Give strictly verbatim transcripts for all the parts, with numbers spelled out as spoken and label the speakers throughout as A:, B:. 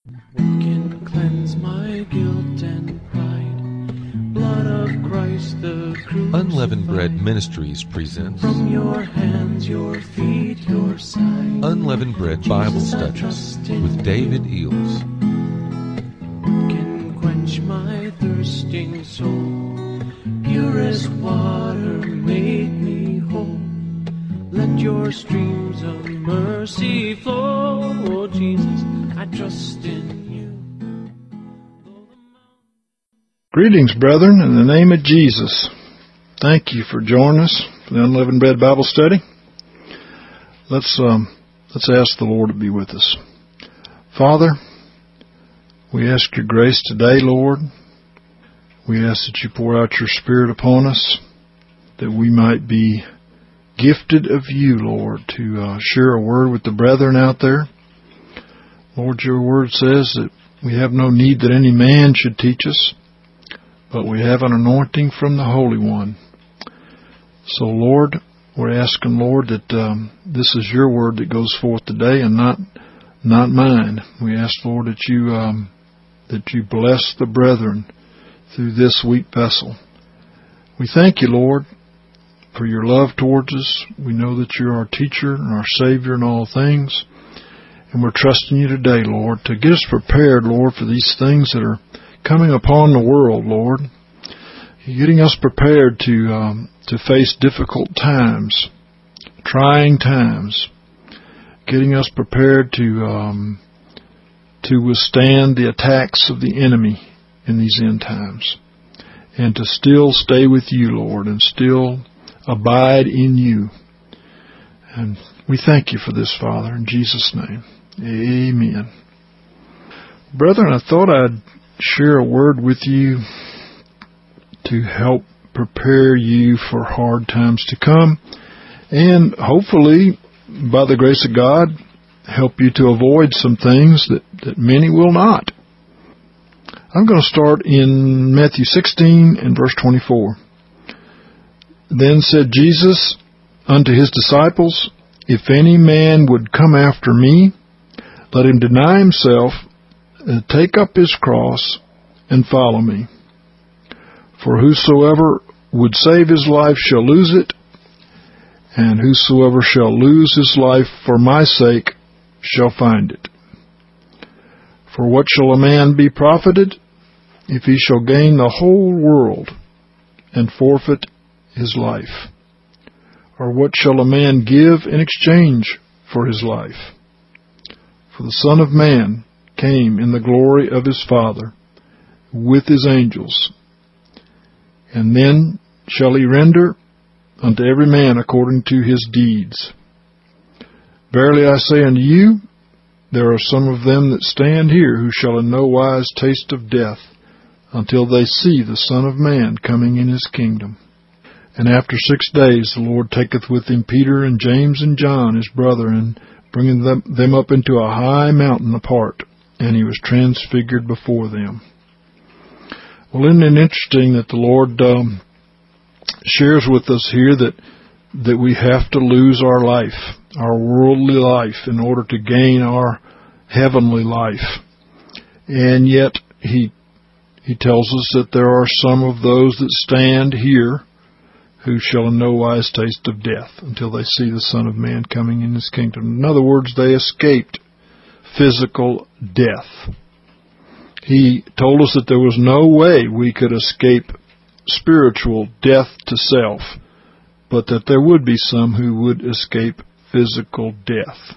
A: What can cleanse my guilt and pride? Blood of Christ the crucified.
B: Unleavened Bread Ministries presents
A: From your hands, your feet, your side.
B: Unleavened Bread Bible Studies with David Eels.
A: What can quench my thirsting soul? Pure as water made me whole. Let your streams of mercy flow. Oh, Jesus, I trust in you.
C: Greetings, brethren, in the name of Jesus. Thank you for joining us for the Unleavened Bread Bible Study. Let's um, let's ask the Lord to be with us. Father, we ask your grace today, Lord. We ask that you pour out your Spirit upon us, that we might be gifted of you, Lord, to uh, share a word with the brethren out there. Lord, your word says that we have no need that any man should teach us, but we have an anointing from the Holy One. So, Lord, we're asking, Lord, that um, this is your word that goes forth today and not not mine. We ask, Lord, that you um, that you bless the brethren through this weak vessel. We thank you, Lord, for your love towards us. We know that you're our teacher and our Savior in all things. And we're trusting you today, Lord, to get us prepared, Lord, for these things that are coming upon the world, Lord. You're getting us prepared to um, to face difficult times, trying times. Getting us prepared to um, to withstand the attacks of the enemy in these end times. And to still stay with you, Lord, and still abide in you. And we thank you for this, Father, in Jesus' name. Amen. Brethren, I thought I'd share a word with you to help prepare you for hard times to come, and hopefully, by the grace of God, help you to avoid some things that, that many will not. I'm going to start in Matthew sixteen and verse twenty-four. Then said Jesus unto his disciples, If any man would come after me, let him deny himself, and take up his cross, and follow me. For whosoever would save his life shall lose it, and whosoever shall lose his life for my sake shall find it. For what shall a man be profited, if he shall gain the whole world, and forfeit his life? Or what shall a man give in exchange for his life? For the Son of Man came in the glory of his Father with his angels, and then shall he render unto every man according to his deeds. Verily I say unto you, there are some of them that stand here who shall in no wise taste of death until they see the Son of Man coming in his kingdom. And after six days the Lord taketh with him Peter and James and John his brother, and bringing them, them up into a high mountain apart, and he was transfigured before them. Well, isn't it interesting that the Lord um, shares with us here that that we have to lose our life, our worldly life, in order to gain our heavenly life. And yet he he tells us that there are some of those that stand here who shall in no wise taste of death until they see the Son of Man coming in his kingdom. In other words, they escaped physical death. He told us that there was no way we could escape spiritual death to self, but that there would be some who would escape physical death.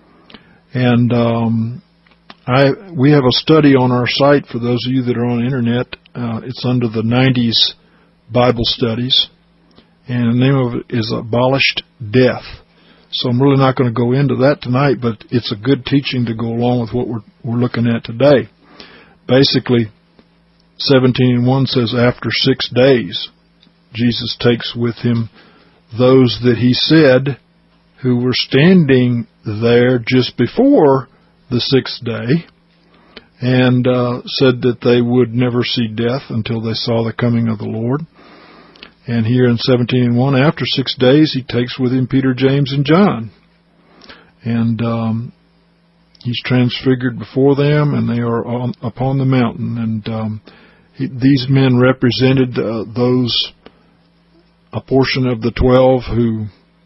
C: And um, I we have a study on our site for those of you that are on the internet. Uh, it's under the nineties Bible Studies. And the name of it is Abolished Death. So I'm really not going to go into that tonight, but it's a good teaching to go along with what we're, we're looking at today. Basically, seventeen and one says, after six days, Jesus takes with him those that he said who were standing there just before the sixth day, and uh, said that they would never see death until they saw the coming of the Lord. And here in seventeen and one, after six days, he takes with him Peter, James, and John. And um, He's transfigured before them, and they are on, upon the mountain. And um, he, these men represented uh, those, a portion of the twelve who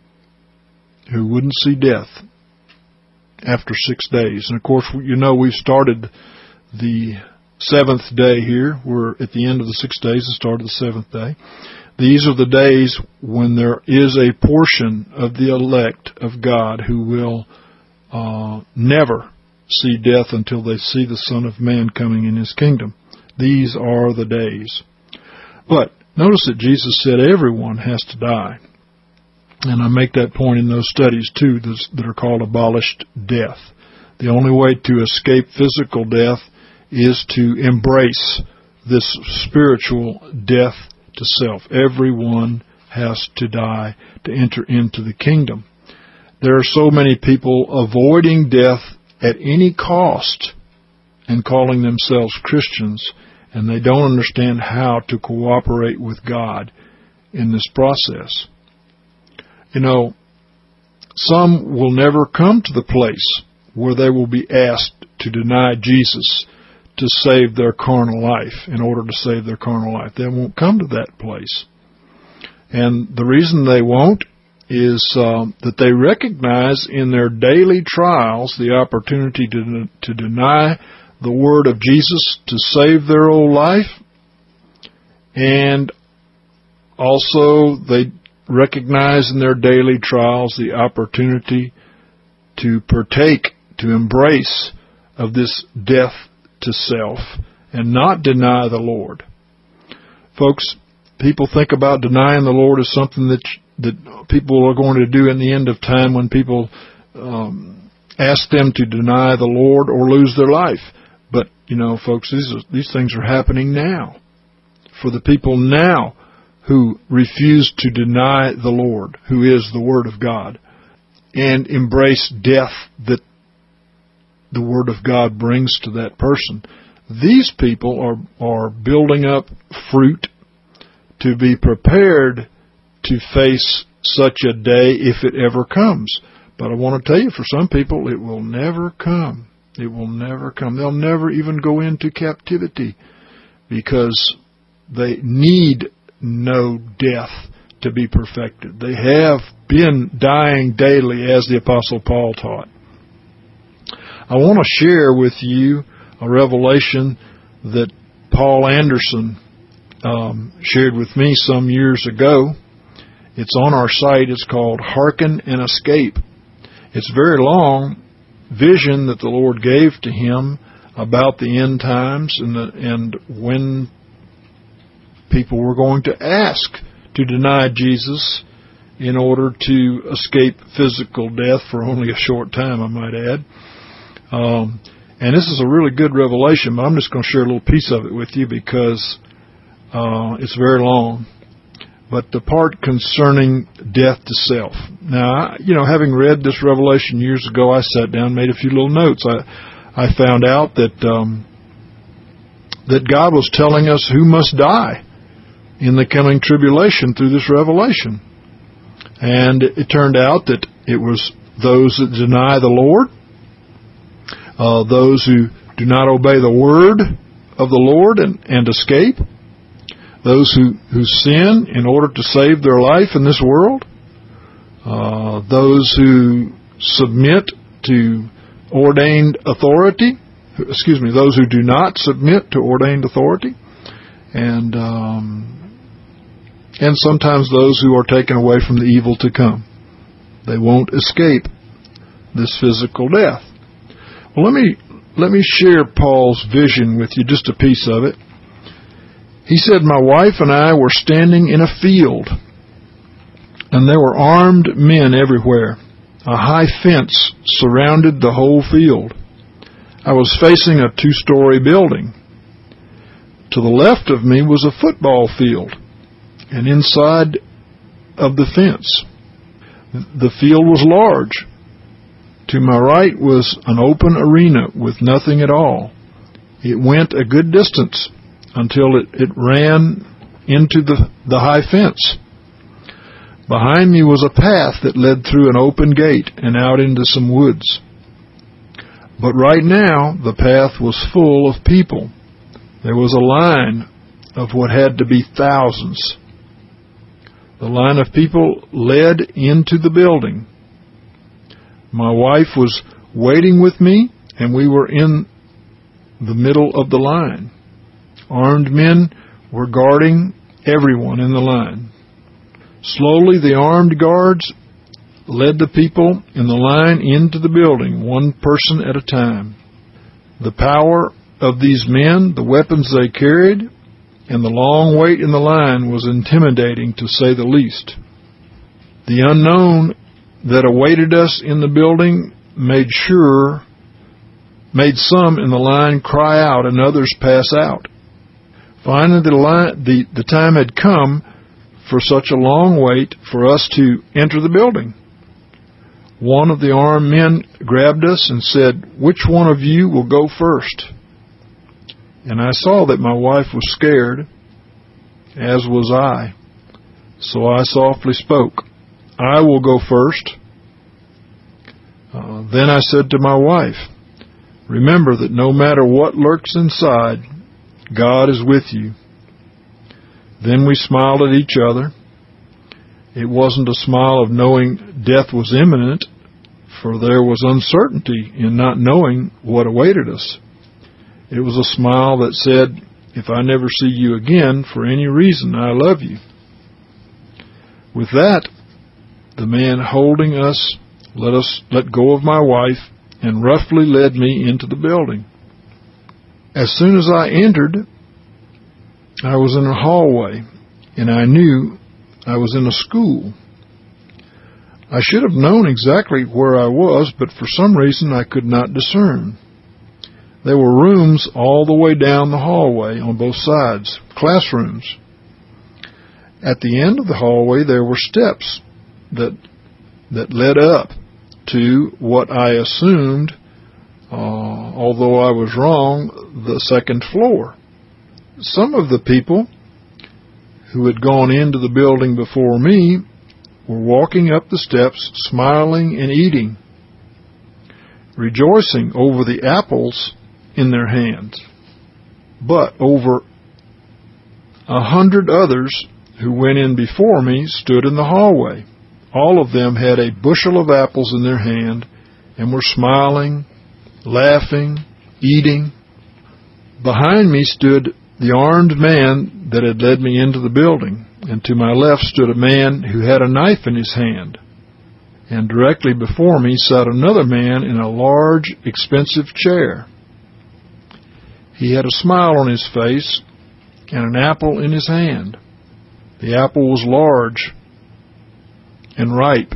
C: who wouldn't see death after six days. And of course, you know, we've started the seventh day here. We're at the end of the six days, the start of the seventh day. These are the days when there is a portion of the elect of God who will uh, never see death until they see the Son of Man coming in His kingdom. These are the days. But notice that Jesus said everyone has to die. And I make that point in those studies, too, that are called abolished death. The only way to escape physical death is to embrace this spiritual death to self. Everyone has to die to enter into the kingdom. There are so many people avoiding death at any cost and calling themselves Christians, and they don't understand how to cooperate with God in this process. You know, some will never come to the place where they will be asked to deny Jesus to save their carnal life, in order to save their carnal life. They won't come to that place. And the reason they won't is um, that they recognize in their daily trials the opportunity to, to deny the word of Jesus to save their old life, and also they recognize in their daily trials the opportunity to partake, to embrace of this death to self and not deny the Lord. Folks, people think about denying the Lord as something that that people are going to do in the end of time when people um, ask them to deny the Lord or lose their life. But, you know, folks, these, are, these things are happening now. For the people now who refuse to deny the Lord, who is the Word of God, and embrace death that the Word of God brings to that person. These people are, are building up fruit to be prepared to face such a day if it ever comes. But I want to tell you, for some people, it will never come. It will never come. They'll never even go into captivity because they need no death to be perfected. They have been dying daily, as the Apostle Paul taught. I want to share with you a revelation that Paul Anderson um, shared with me some years ago. It's on our site. It's called Hearken and Escape. It's a very long vision that the Lord gave to him about the end times and, the, and when people were going to ask to deny Jesus in order to escape physical death for only a short time, I might add. Um, and this is a really good revelation, but I'm just going to share a little piece of it with you because uh, it's very long. But the part concerning death to self. Now, you know, having read this revelation years ago, I sat down and made a few little notes. I, I found out that um, that God was telling us who must die in the coming tribulation through this revelation. And it turned out that it was those that deny the Lord, uh, those who do not obey the word of the Lord and, and escape, those who, who sin in order to save their life in this world, uh, those who submit to ordained authority, excuse me, those who do not submit to ordained authority, and um, and sometimes those who are taken away from the evil to come. They won't escape this physical death. Well, let me let me share Paul's vision with you, just a piece of it. He said, "My wife and I were standing in a field, and there were armed men everywhere. A high fence surrounded the whole field. I was facing a two-story building. To the left of me was a football field, and inside of the fence, the field was large. To my right was an open arena with nothing at all. It went a good distance until it, it ran into the, the high fence. Behind me was a path that led through an open gate and out into some woods. But right now, the path was full of people. There was a line of what had to be thousands. The line of people led into the building. My wife was waiting with me, and we were in the middle of the line. Armed men were guarding everyone in the line. Slowly, the armed guards led the people in the line into the building, one person at a time. The power of these men, the weapons they carried, and the long wait in the line was intimidating, to say the least. The unknown that awaited us in the building made sure, made some in the line cry out and others pass out. Finally, the, line, the, the time had come for such a long wait for us to enter the building. One of the armed men grabbed us and said, "Which one of you will go first?" And I saw that my wife was scared, as was I. So I softly spoke, "I will go first." Uh, then I said to my wife, "Remember that no matter what lurks inside, God is with you." Then we smiled at each other. It wasn't a smile of knowing death was imminent, for there was uncertainty in not knowing what awaited us. It was a smile that said, "If I never see you again for any reason, I love you." With that, the man holding us let us let go of my wife and roughly led me into the building. As soon as I entered, I was in a hallway, and I knew I was in a school. I should have known exactly where I was, but for some reason I could not discern. There were rooms all the way down the hallway on both sides, classrooms. At the end of the hallway there were steps that that led up to what I assumed, uh, although I was wrong, the second floor. Some of the people who had gone into the building before me were walking up the steps, smiling and eating, rejoicing over the apples in their hands. But over a hundred others who went in before me stood in the hallway. All of them had a bushel of apples in their hand and were smiling, laughing, eating. Behind me stood the armed man that had led me into the building, and to my left stood a man who had a knife in his hand. And directly before me sat another man in a large, expensive chair. He had a smile on his face and an apple in his hand. The apple was large and ripe,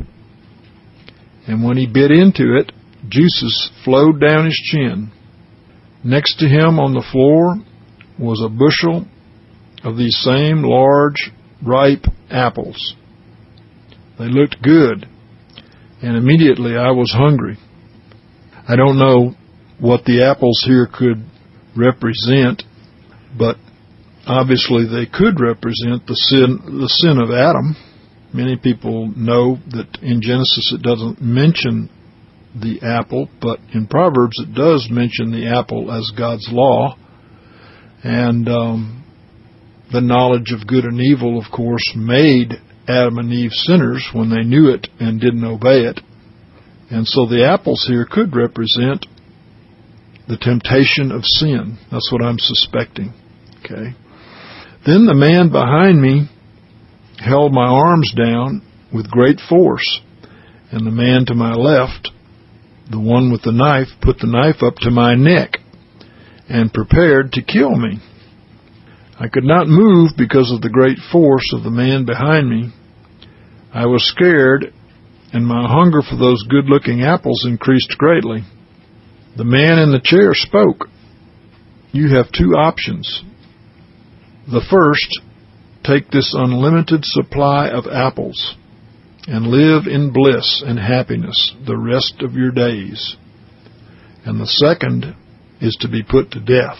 C: and when he bit into it, juices flowed down his chin. Next to him on the floor was a bushel of these same large, ripe apples. They looked good, and immediately I was hungry. I don't know what the apples here could represent, but obviously they could represent the sin, the sin of Adam. Many people know that in Genesis it doesn't mention the apple, but in Proverbs it does mention the apple as God's law. And um, the knowledge of good and evil, of course, made Adam and Eve sinners when they knew it and didn't obey it. And so the apples here could represent the temptation of sin. That's what I'm suspecting. Okay. Then the man behind me held my arms down with great force, and the man to my left, the one with the knife, put the knife up to my neck and prepared to kill me. I could not move because of the great force of the man behind me. I was scared, and my hunger for those good-looking apples increased greatly. The man in the chair spoke. "You have two options. The first, take this unlimited supply of apples and live in bliss and happiness the rest of your days. And the second is to be put to death."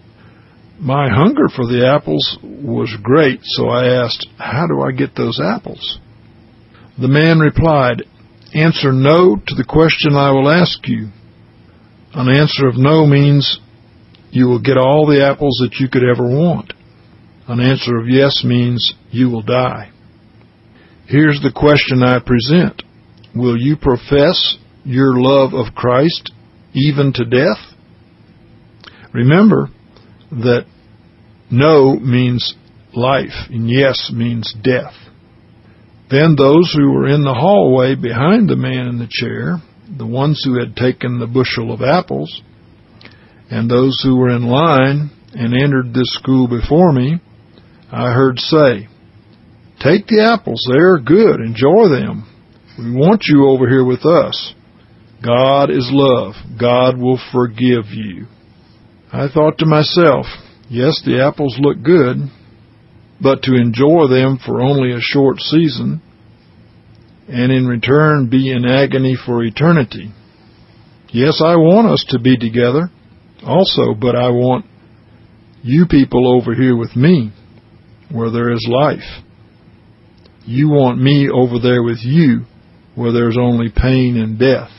C: My hunger for the apples was great, so I asked, "How do I get those apples?" The man replied, "Answer no to the question I will ask you. An answer of no means you will get all the apples that you could ever want. An answer of yes means you will die. Here's the question I present. Will you profess your love of Christ even to death? Remember that no means life and yes means death. Then those who were in the hallway behind the man in the chair, the ones who had taken the bushel of apples, and those who were in line and entered this school before me, I heard say, "Take the apples, they're good, enjoy them. We want you over here with us. God is love. God will forgive you." I thought to myself, yes, the apples look good, but to enjoy them for only a short season, and in return be in agony for eternity. Yes, I want us to be together also, but I want you people over here with me, where there is life. You want me over there with you, where there's only pain and death.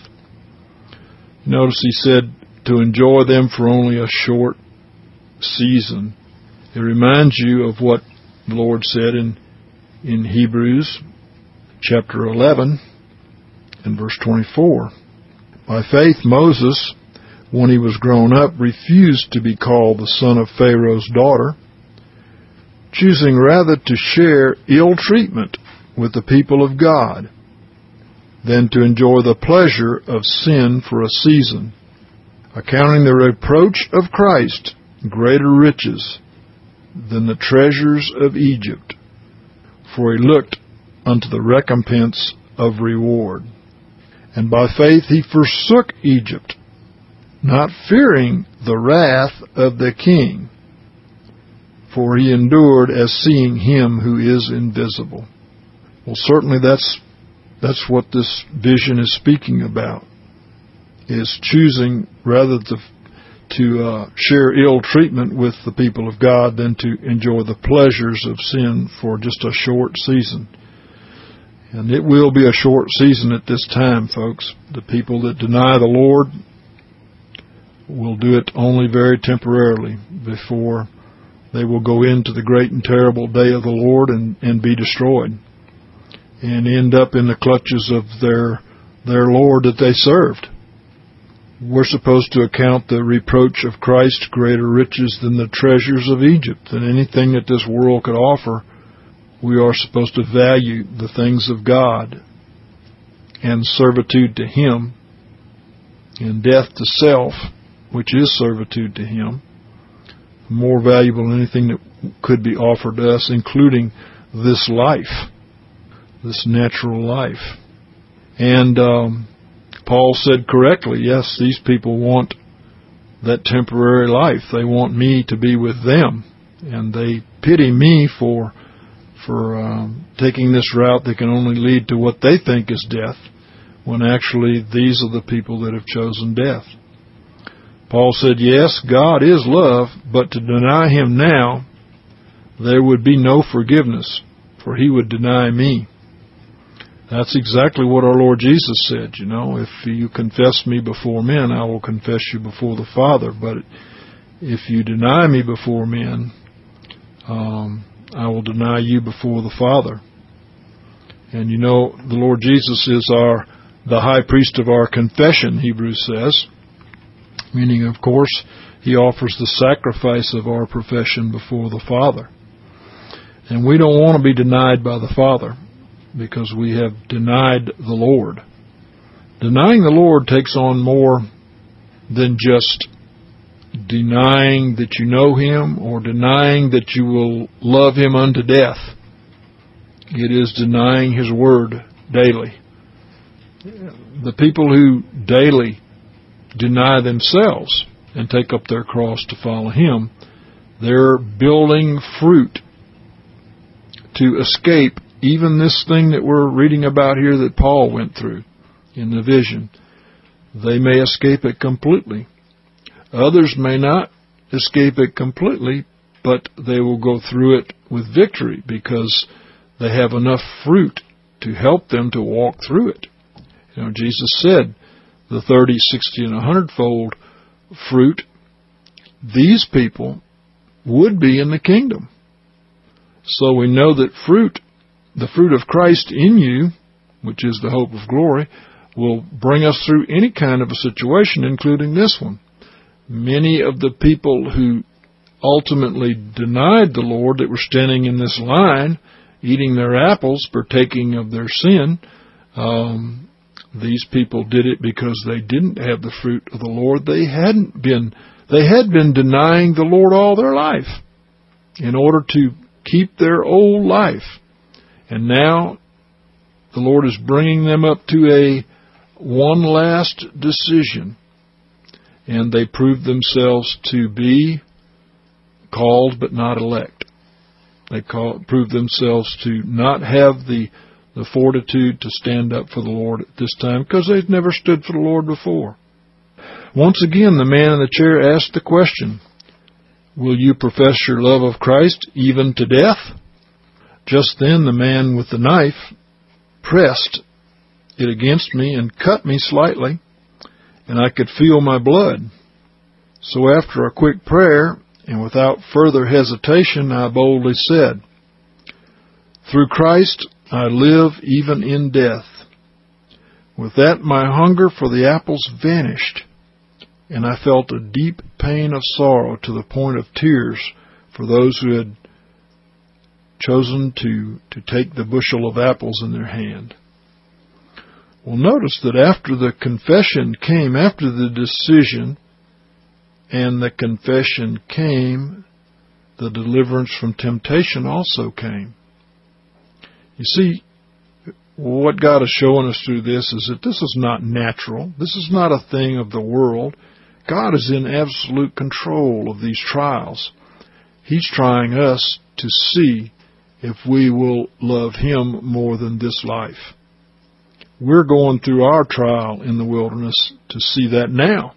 C: Notice he said to enjoy them for only a short season. It reminds you of what the Lord said in, in Hebrews chapter eleven and verse twenty-four. By faith, Moses, when he was grown up, refused to be called the son of Pharaoh's daughter, choosing rather to share ill treatment with the people of God than to enjoy the pleasure of sin for a season, accounting the reproach of Christ greater riches than the treasures of Egypt, for he looked unto the recompense of reward. And by faith he forsook Egypt, not fearing the wrath of the king, for he endured as seeing him who is invisible. Well, certainly that's that's what this vision is speaking about, is choosing rather to to uh, share ill treatment with the people of God than to enjoy the pleasures of sin for just a short season. And it will be a short season at this time, folks. The people that deny the Lord will do it only very temporarily before they will go into the great and terrible day of the Lord and, and be destroyed and end up in the clutches of their their Lord that they served. We're supposed to account the reproach of Christ greater riches than the treasures of Egypt, than anything that this world could offer. We are supposed to value the things of God and servitude to Him and death to self, which is servitude to Him, more valuable than anything that could be offered to us, including this life, this natural life. And um, Paul said correctly, yes, these people want that temporary life. They want me to be with them, and they pity me for for um, taking this route that can only lead to what they think is death, when actually these are the people that have chosen death. Paul said, yes, God is love, but to deny Him now, there would be no forgiveness, for He would deny me. That's exactly what our Lord Jesus said, you know, if you confess me before men, I will confess you before the Father. But if you deny me before men, um, I will deny you before the Father. And you know, the Lord Jesus is our the high priest of our confession, Hebrews says, meaning, of course, He offers the sacrifice of our profession before the Father. And we don't want to be denied by the Father, because we have denied the Lord. Denying the Lord takes on more than just denying that you know Him or denying that you will love Him unto death. It is denying His Word daily. The people who daily deny themselves and take up their cross to follow Him, they're building fruit to escape even this thing that we're reading about here that Paul went through in the vision. They may escape it completely. Others may not escape it completely, but they will go through it with victory because they have enough fruit to help them to walk through it. You know, Jesus said the thirty, sixty, and a hundredfold fruit, these people would be in the kingdom. So we know that fruit, the fruit of Christ in you, which is the hope of glory, will bring us through any kind of a situation, including this one. Many of the people who ultimately denied the Lord that were standing in this line, eating their apples, partaking of their sin, um, these people did it because they didn't have the fruit of the Lord. They hadn't been, they had been denying the Lord all their life in order to keep their old life. And now the Lord is bringing them up to a one last decision. And they prove themselves to be called but not elect. They call, prove themselves to not have the, the fortitude to stand up for the Lord at this time because they've never stood for the Lord before. Once again, the man in the chair asked the question, will you profess your love of Christ even to death? Just then the man with the knife pressed it against me and cut me slightly, and I could feel my blood. So after a quick prayer, and without further hesitation, I boldly said, through Christ I live even in death. With that my hunger for the apples vanished, and I felt a deep pain of sorrow to the point of tears for those who had chosen to, to take the bushel of apples in their hand. Well, notice that after the confession came, after the decision and the confession came, the deliverance from temptation also came. You see, what God is showing us through this is that this is not natural. This is not a thing of the world. God is in absolute control of these trials. He's trying us to see if we will love Him more than this life. We're going through our trial in the wilderness to see that now.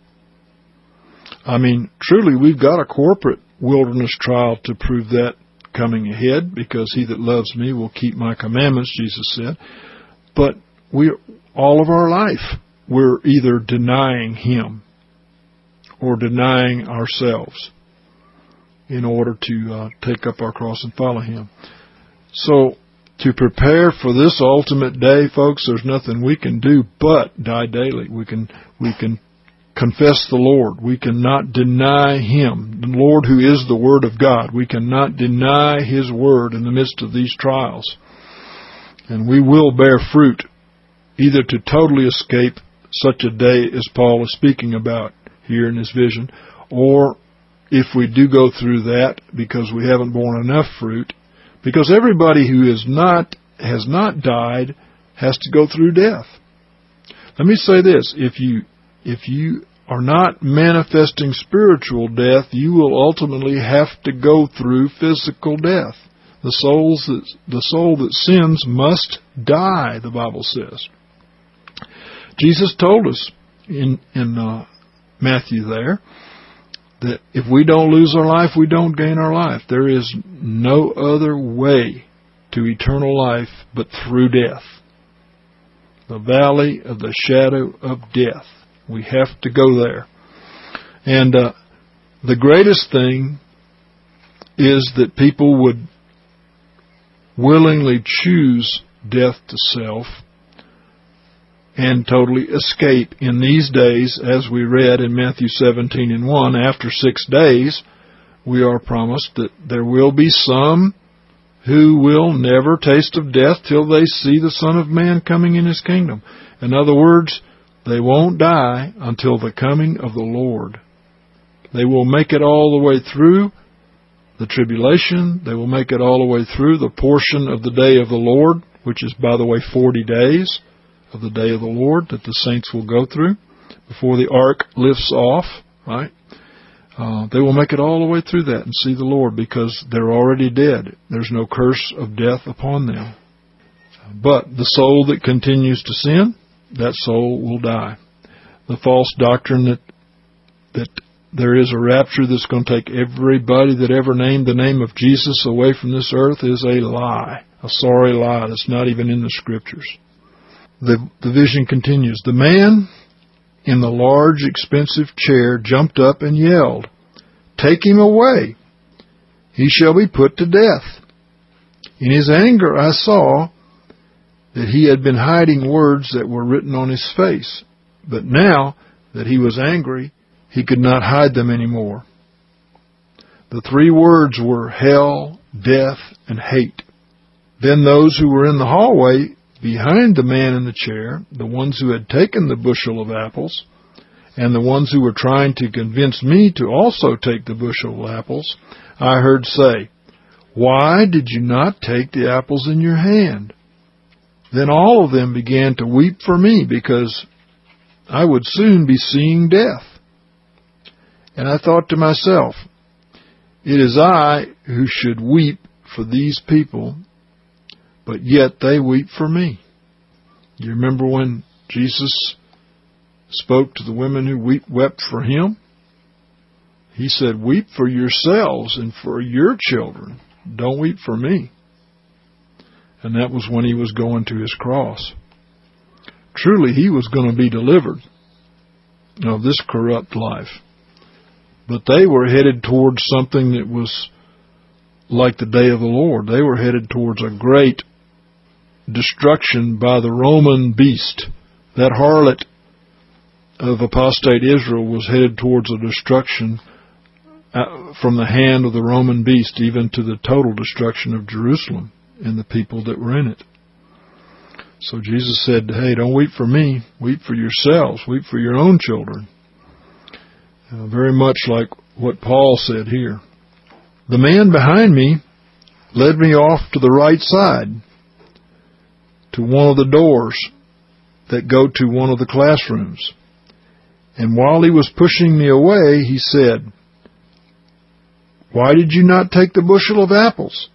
C: I mean, truly, we've got a corporate wilderness trial to prove that coming ahead, because he that loves me will keep my commandments, Jesus said. But we, all of our life, we're either denying Him or denying ourselves in order to uh, take up our cross and follow Him. So, to prepare for this ultimate day, folks, there's nothing we can do but die daily. We can, we can confess the Lord. We cannot deny Him, the Lord who is the Word of God. We cannot deny His Word in the midst of these trials. And we will bear fruit, either to totally escape such a day as Paul is speaking about here in this vision, or if we do go through that because we haven't borne enough fruit, because everybody who is not, has not died has to go through death. Let me say this, if you, if you are not manifesting spiritual death, you will ultimately have to go through physical death. The souls that, the soul that sins must die, the Bible says. Jesus told us in, in uh, Matthew there, that if we don't lose our life, we don't gain our life. There is no other way to eternal life but through death. The valley of the shadow of death. We have to go there. And uh, the greatest thing is that people would willingly choose death to self and totally escape in these days, as we read in Matthew seventeen and one. After six days, we are promised that there will be some who will never taste of death till they see the Son of Man coming in His kingdom. In other words, they won't die until the coming of the Lord. They will make it all the way through the tribulation. They will make it all the way through the portion of the day of the Lord, which is, by the way, forty days of the day of the Lord that the saints will go through before the ark lifts off, right? Uh, they will make it all the way through that and see the Lord, because they're already dead. There's no curse of death upon them. But the soul that continues to sin, that soul will die. The false doctrine that that there is a rapture that's going to take everybody that ever named the name of Jesus away from this earth is a lie, a sorry lie that's not even in the Scriptures. The, the vision continues. The man in the large, expensive chair jumped up and yelled, "Take him away! He shall be put to death." In his anger I saw that he had been hiding words that were written on his face, but now that he was angry, he could not hide them anymore. The three words were hell, death, and hate. Then those who were in the hallway behind the man in the chair, the ones who had taken the bushel of apples, and the ones who were trying to convince me to also take the bushel of apples, I heard say, "Why did you not take the apples in your hand?" Then all of them began to weep for me, because I would soon be seeing death. And I thought to myself, it is I who should weep for these people, but yet they weep for me. You remember when Jesus spoke to the women who weep, wept for him? He said, "Weep for yourselves and for your children. Don't weep for me." And that was when he was going to his cross. Truly, he was going to be delivered of this corrupt life. But they were headed towards something that was like the day of the Lord. They were headed towards a great destruction by the Roman beast. That harlot of apostate Israel was headed towards a destruction from the hand of the Roman beast, even to the total destruction of Jerusalem and the people that were in it. So Jesus said, hey, don't weep for me, weep for yourselves, weep for your own children. Uh, very much like what Paul said here. The man behind me led me off to the right side, to one of the doors that go to one of the classrooms. And while he was pushing me away, he said, "Why did you not take the bushel of apples?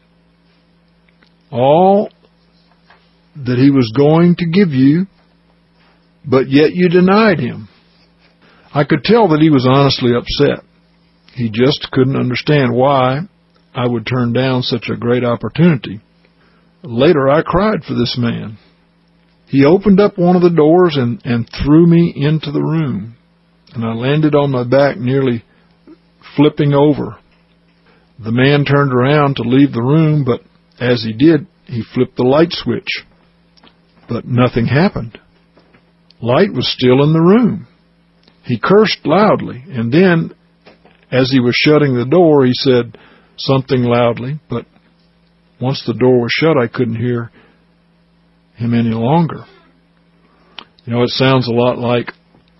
C: All that he was going to give you, but yet you denied him." I could tell that he was honestly upset. He just couldn't understand why I would turn down such a great opportunity. Later, I cried for this man. He opened up one of the doors and, and threw me into the room, and I landed on my back, nearly flipping over. The man turned around to leave the room, but as he did, he flipped the light switch. But nothing happened. Light was still in the room. He cursed loudly, and then, as he was shutting the door, he said something loudly, but once the door was shut, I couldn't hear him any longer. You know, it sounds a lot like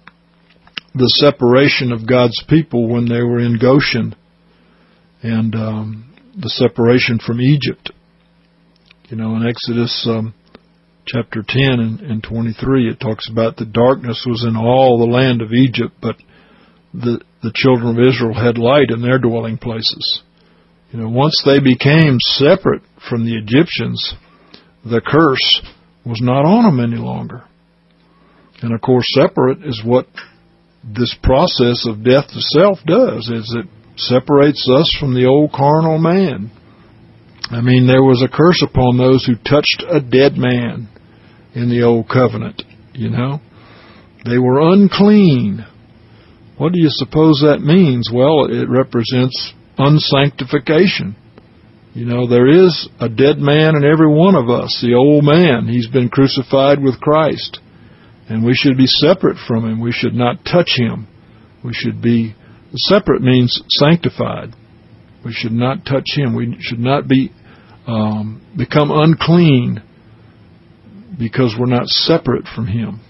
C: the separation of God's people when they were in Goshen, and um, the separation from Egypt. You know, in Exodus um, chapter ten and, and twenty-three, it talks about the darkness was in all the land of Egypt, but the the children of Israel had light in their dwelling places. You know, once they became separate from the Egyptians, the curse was not on them any longer. And of course, separate is what this process of death to self does, is it separates us from the old carnal man. I mean, there was a curse upon those who touched a dead man in the old covenant, you know. They were unclean. What do you suppose that means? Well, it represents unsanctification. You know, there is a dead man in every one of us, the old man. He's been crucified with Christ. And we should be separate from him. We should not touch him. We should be, separate means sanctified. We should not touch him. We should not be um, become unclean because we're not separate from him.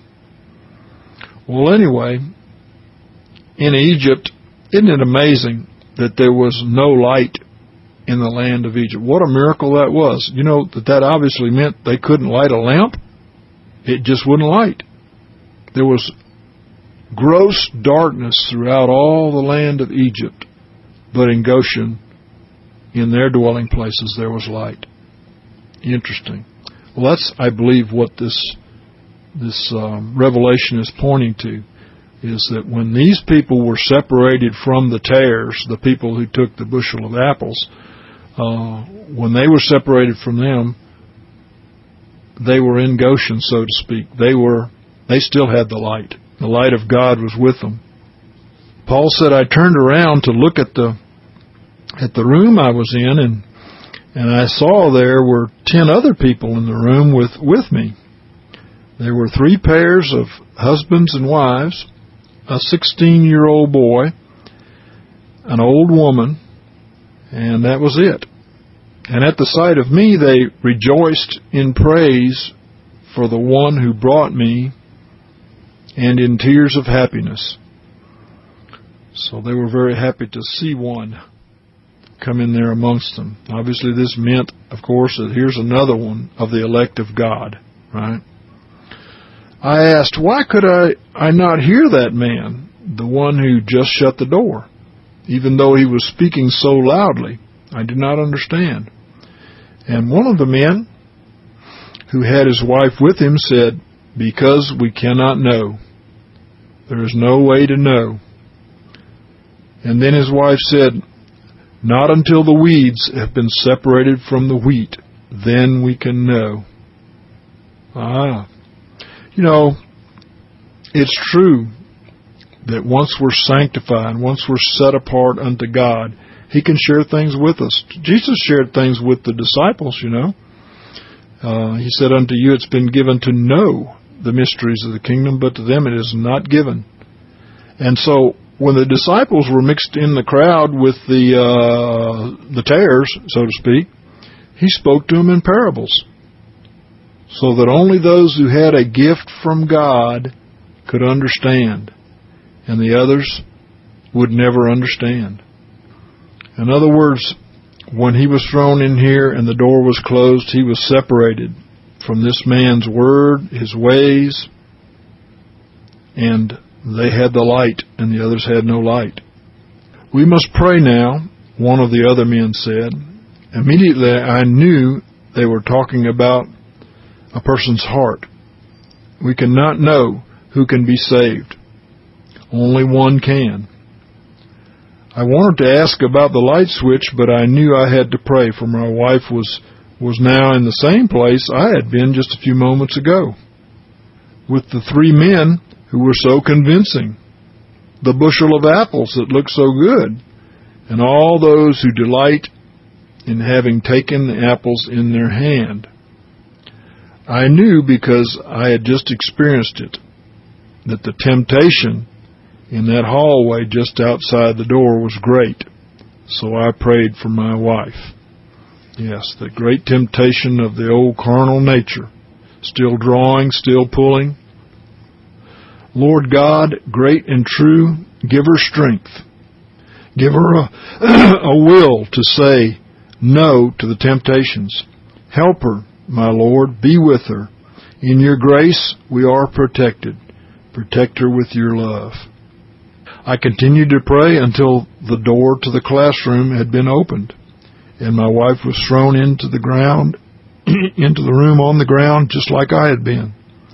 C: Well, anyway, in Egypt, isn't it amazing that there was no light in the land of Egypt? What a miracle that was. You know, that that obviously meant they couldn't light a lamp. It just wouldn't light. There was gross darkness throughout all the land of Egypt, but in Goshen, in their dwelling places, there was light. Interesting. Well, that's, I believe, what this this um, revelation is pointing to, is that when these people were separated from the tares, the people who took the bushel of apples, uh, when they were separated from them, they were in Goshen, so to speak. They were, they still had the light. The light of God was with them. Paul said, I turned around to look at the at the room I was in, and and I saw there were ten other people in the room with, with me. There were three pairs of husbands and wives, a sixteen-year-old boy, an old woman, and that was it. And at the sight of me, they rejoiced in praise for the one who brought me, and in tears of happiness. So they were very happy to see one come in there amongst them. Obviously, this meant, of course, that here's another one of the elect of God, right? I asked, why could I, I not hear that man, the one who just shut the door, even though he was speaking so loudly? I did not understand. And one of the men who had his wife with him said, because we cannot know. There is no way to know. And then his wife said, not until the weeds have been separated from the wheat, then we can know. Ah. You know, it's true that once we're sanctified, once we're set apart unto God, He can share things with us. Jesus shared things with the disciples, you know. Uh, he said, unto you it's been given to know the mysteries of the kingdom, but to them it is not given. And so when the disciples were mixed in the crowd with the uh, the tares, so to speak, He spoke to them in parables, so that only those who had a gift from God could understand, and the others would never understand. In other words, when He was thrown in here and the door was closed, He was separated from this man's word, his ways, and they had the light and the others had no light. We must pray now, one of the other men said. Immediately I knew they were talking about a person's heart. We cannot know who can be saved. Only one can. I wanted to ask about the light switch, but I knew I had to pray, for my wife was, was now in the same place I had been just a few moments ago, with the three men who were so convincing, the bushel of apples that looked so good, and all those who delight in having taken the apples in their hand. I knew, because I had just experienced it, that the temptation in that hallway just outside the door was great. So I prayed for my wife. Yes, the great temptation of the old carnal nature, still drawing, still pulling. Lord God, great and true, give her strength. Give her a, a will to say no to the temptations. Help her, my Lord, be with her. In your grace we are protected. Protect her with your love. I continued to pray until the door to the classroom had been opened, and my wife was thrown into the ground, into the room on the ground, just like I had been,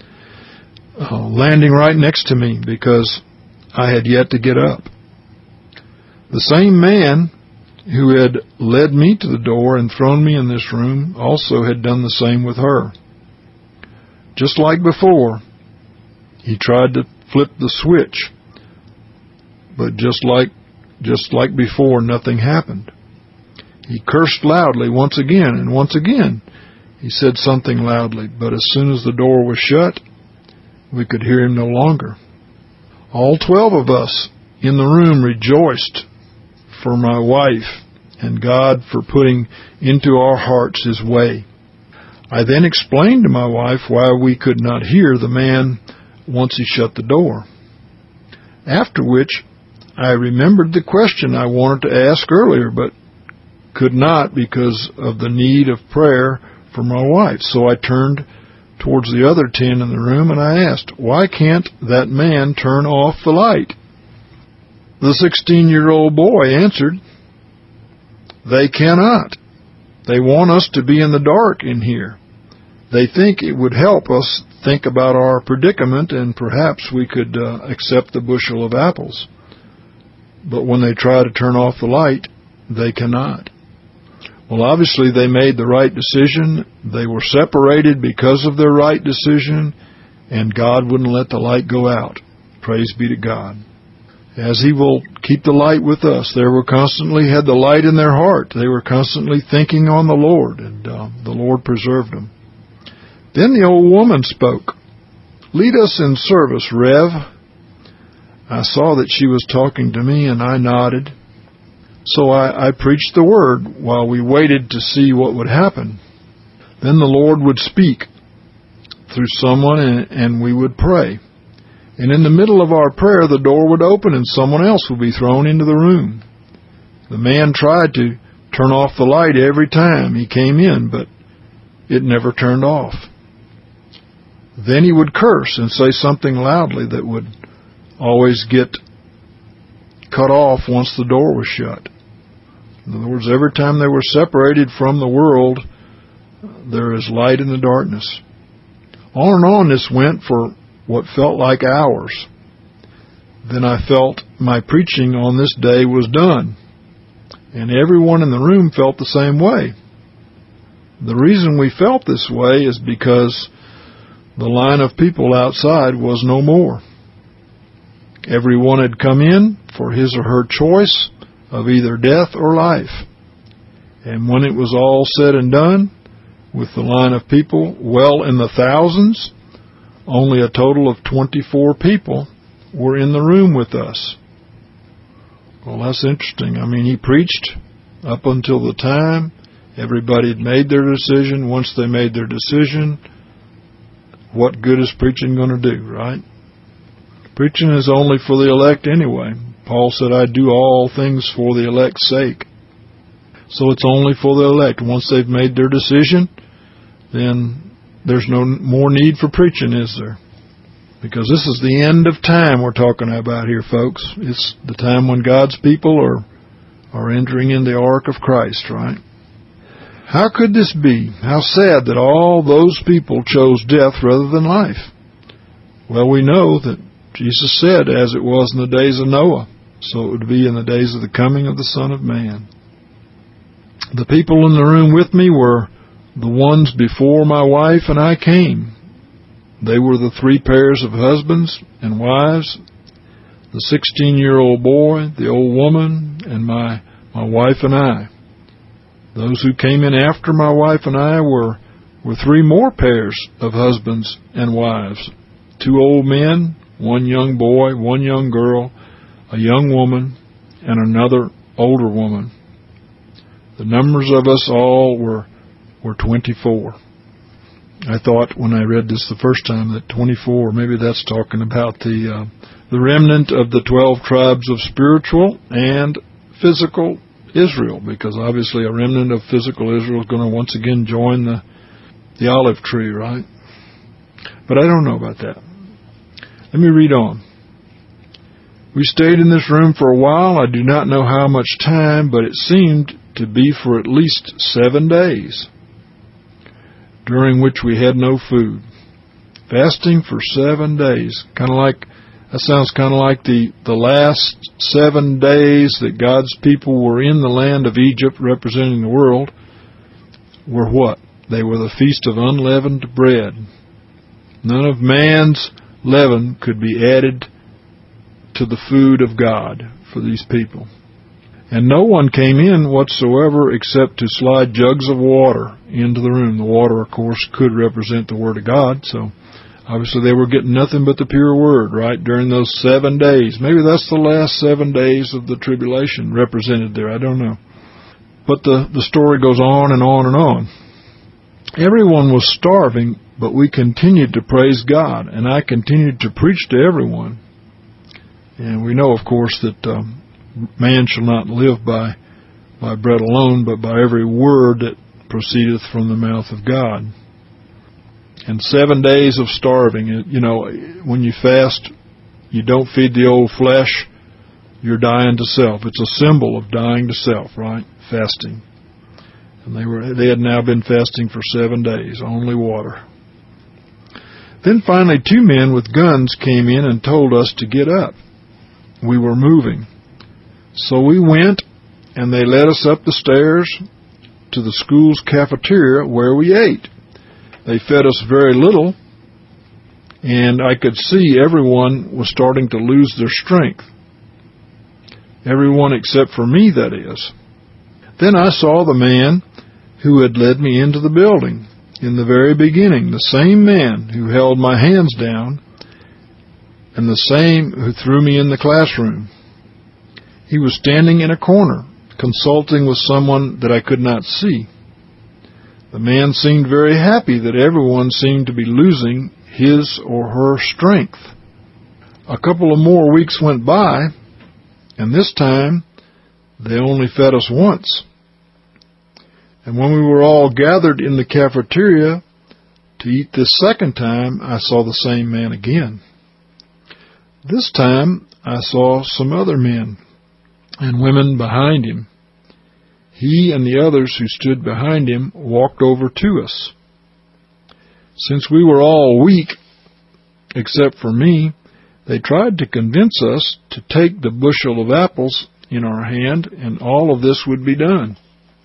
C: uh, landing right next to me because I had yet to get up. The same man who had led me to the door and thrown me in this room also had done the same with her. Just like before, he tried to flip the switch, but just like just like before, nothing happened. He cursed loudly once again, and once again he said something loudly, but as soon as the door was shut, we could hear him no longer. All twelve of us in the room rejoiced for my wife and God for putting into our hearts His way. I then explained to my wife why we could not hear the man once he shut the door. After which, I remembered the question I wanted to ask earlier, but could not because of the need of prayer for my wife. So I turned towards the other ten in the room and I asked, why can't that man turn off the light? The sixteen-year-old boy answered, they cannot. They want us to be in the dark in here. They think it would help us think about our predicament and perhaps we could uh, accept the bushel of apples. But when they try to turn off the light, they cannot. Well, obviously they made the right decision. They were separated because of their right decision, and God wouldn't let the light go out. Praise be to God. As He will keep the light with us. They were constantly had the light in their heart. They were constantly thinking on the Lord, and uh, the Lord preserved them. Then the old woman spoke. Lead us in service, Rev. I saw that she was talking to me, and I nodded. So I, I preached the word while we waited to see what would happen. Then the Lord would speak through someone, and, and we would pray. And in the middle of our prayer, the door would open and someone else would be thrown into the room. The man tried to turn off the light every time he came in, but it never turned off. Then he would curse and say something loudly that would always get cut off once the door was shut. In other words, every time they were separated from the world, there is light in the darkness. On and on this went for what felt like hours. Then I felt my preaching on this day was done, and everyone in the room felt the same way. The reason we felt this way is because the line of people outside was no more. Everyone had come in for his or her choice of either death or life. And when it was all said and done, with the line of people well in the thousands, only a total of twenty-four people were in the room with us. Well, that's interesting. I mean, he preached up until the time everybody had made their decision. Once they made their decision, what good is preaching going to do, right? Preaching is only for the elect anyway. Paul said, I do all things for the elect's sake. So it's only for the elect. Once they've made their decision, then there's no more need for preaching, is there? Because this is the end of time we're talking about here, folks. It's the time when God's people are are entering in the ark of Christ, right? How could this be? How sad that all those people chose death rather than life. Well, we know that Jesus said, as it was in the days of Noah, so it would be in the days of the coming of the Son of Man. The people in the room with me were the ones before my wife and I came. They were the three pairs of husbands and wives, the sixteen-year-old boy, the old woman, and my, my wife and I. Those who came in after my wife and I were, were three more pairs of husbands and wives, two old men, one young boy, one young girl, a young woman, and another older woman. The numbers of us all were were twenty-four. I thought when I read this the first time that twenty-four, maybe that's talking about the uh, the remnant of the twelve tribes of spiritual and physical Israel, because obviously a remnant of physical Israel is going to once again join the the olive tree, right? But I don't know about that. Let me read on. We stayed in this room for a while. I do not know how much time, but it seemed to be for at least seven days, during which we had no food. Fasting for seven days. Kind of like, that sounds kind of like the, the last seven days that God's people were in the land of Egypt, representing the world, were what? They were the feast of unleavened bread. None of man's leaven could be added to the food of God for these people. And no one came in whatsoever except to slide jugs of water into the room. The water, of course, could represent the Word of God, so obviously they were getting nothing but the pure Word, right, during those seven days. Maybe that's the last seven days of the tribulation represented there. I don't know. But the, the story goes on and on and on. Everyone was starving, but we continued to praise God, and I continued to preach to everyone. And we know, of course, that um, man shall not live by by bread alone, but by every word that proceedeth from the mouth of God. And seven days of starving, you know, when you fast, you don't feed the old flesh, you're dying to self. It's a symbol of dying to self, right? Fasting. And they were they had now been fasting for seven days, only water. Then finally two men with guns came in and told us to get up. We were moving. So we went, and they led us up the stairs to the school's cafeteria where we ate. They fed us very little. and I could see everyone was starting to lose their strength. Everyone except for me, that is. Then I saw the man who had led me into the building in the very beginning, the same man who held my hands down, and the same who threw me in the classroom. He was standing in a corner, consulting with someone that I could not see. The man seemed very happy that everyone seemed to be losing his or her strength. A couple of more weeks went by, and this time they only fed us once. And when we were all gathered in the cafeteria to eat this second time, I saw the same man again. This time I saw some other men and women behind him. He and the others who stood behind him walked over to us. Since we were all weak, except for me, they tried to convince us to take the bushel of apples in our hand, and all of this would be done.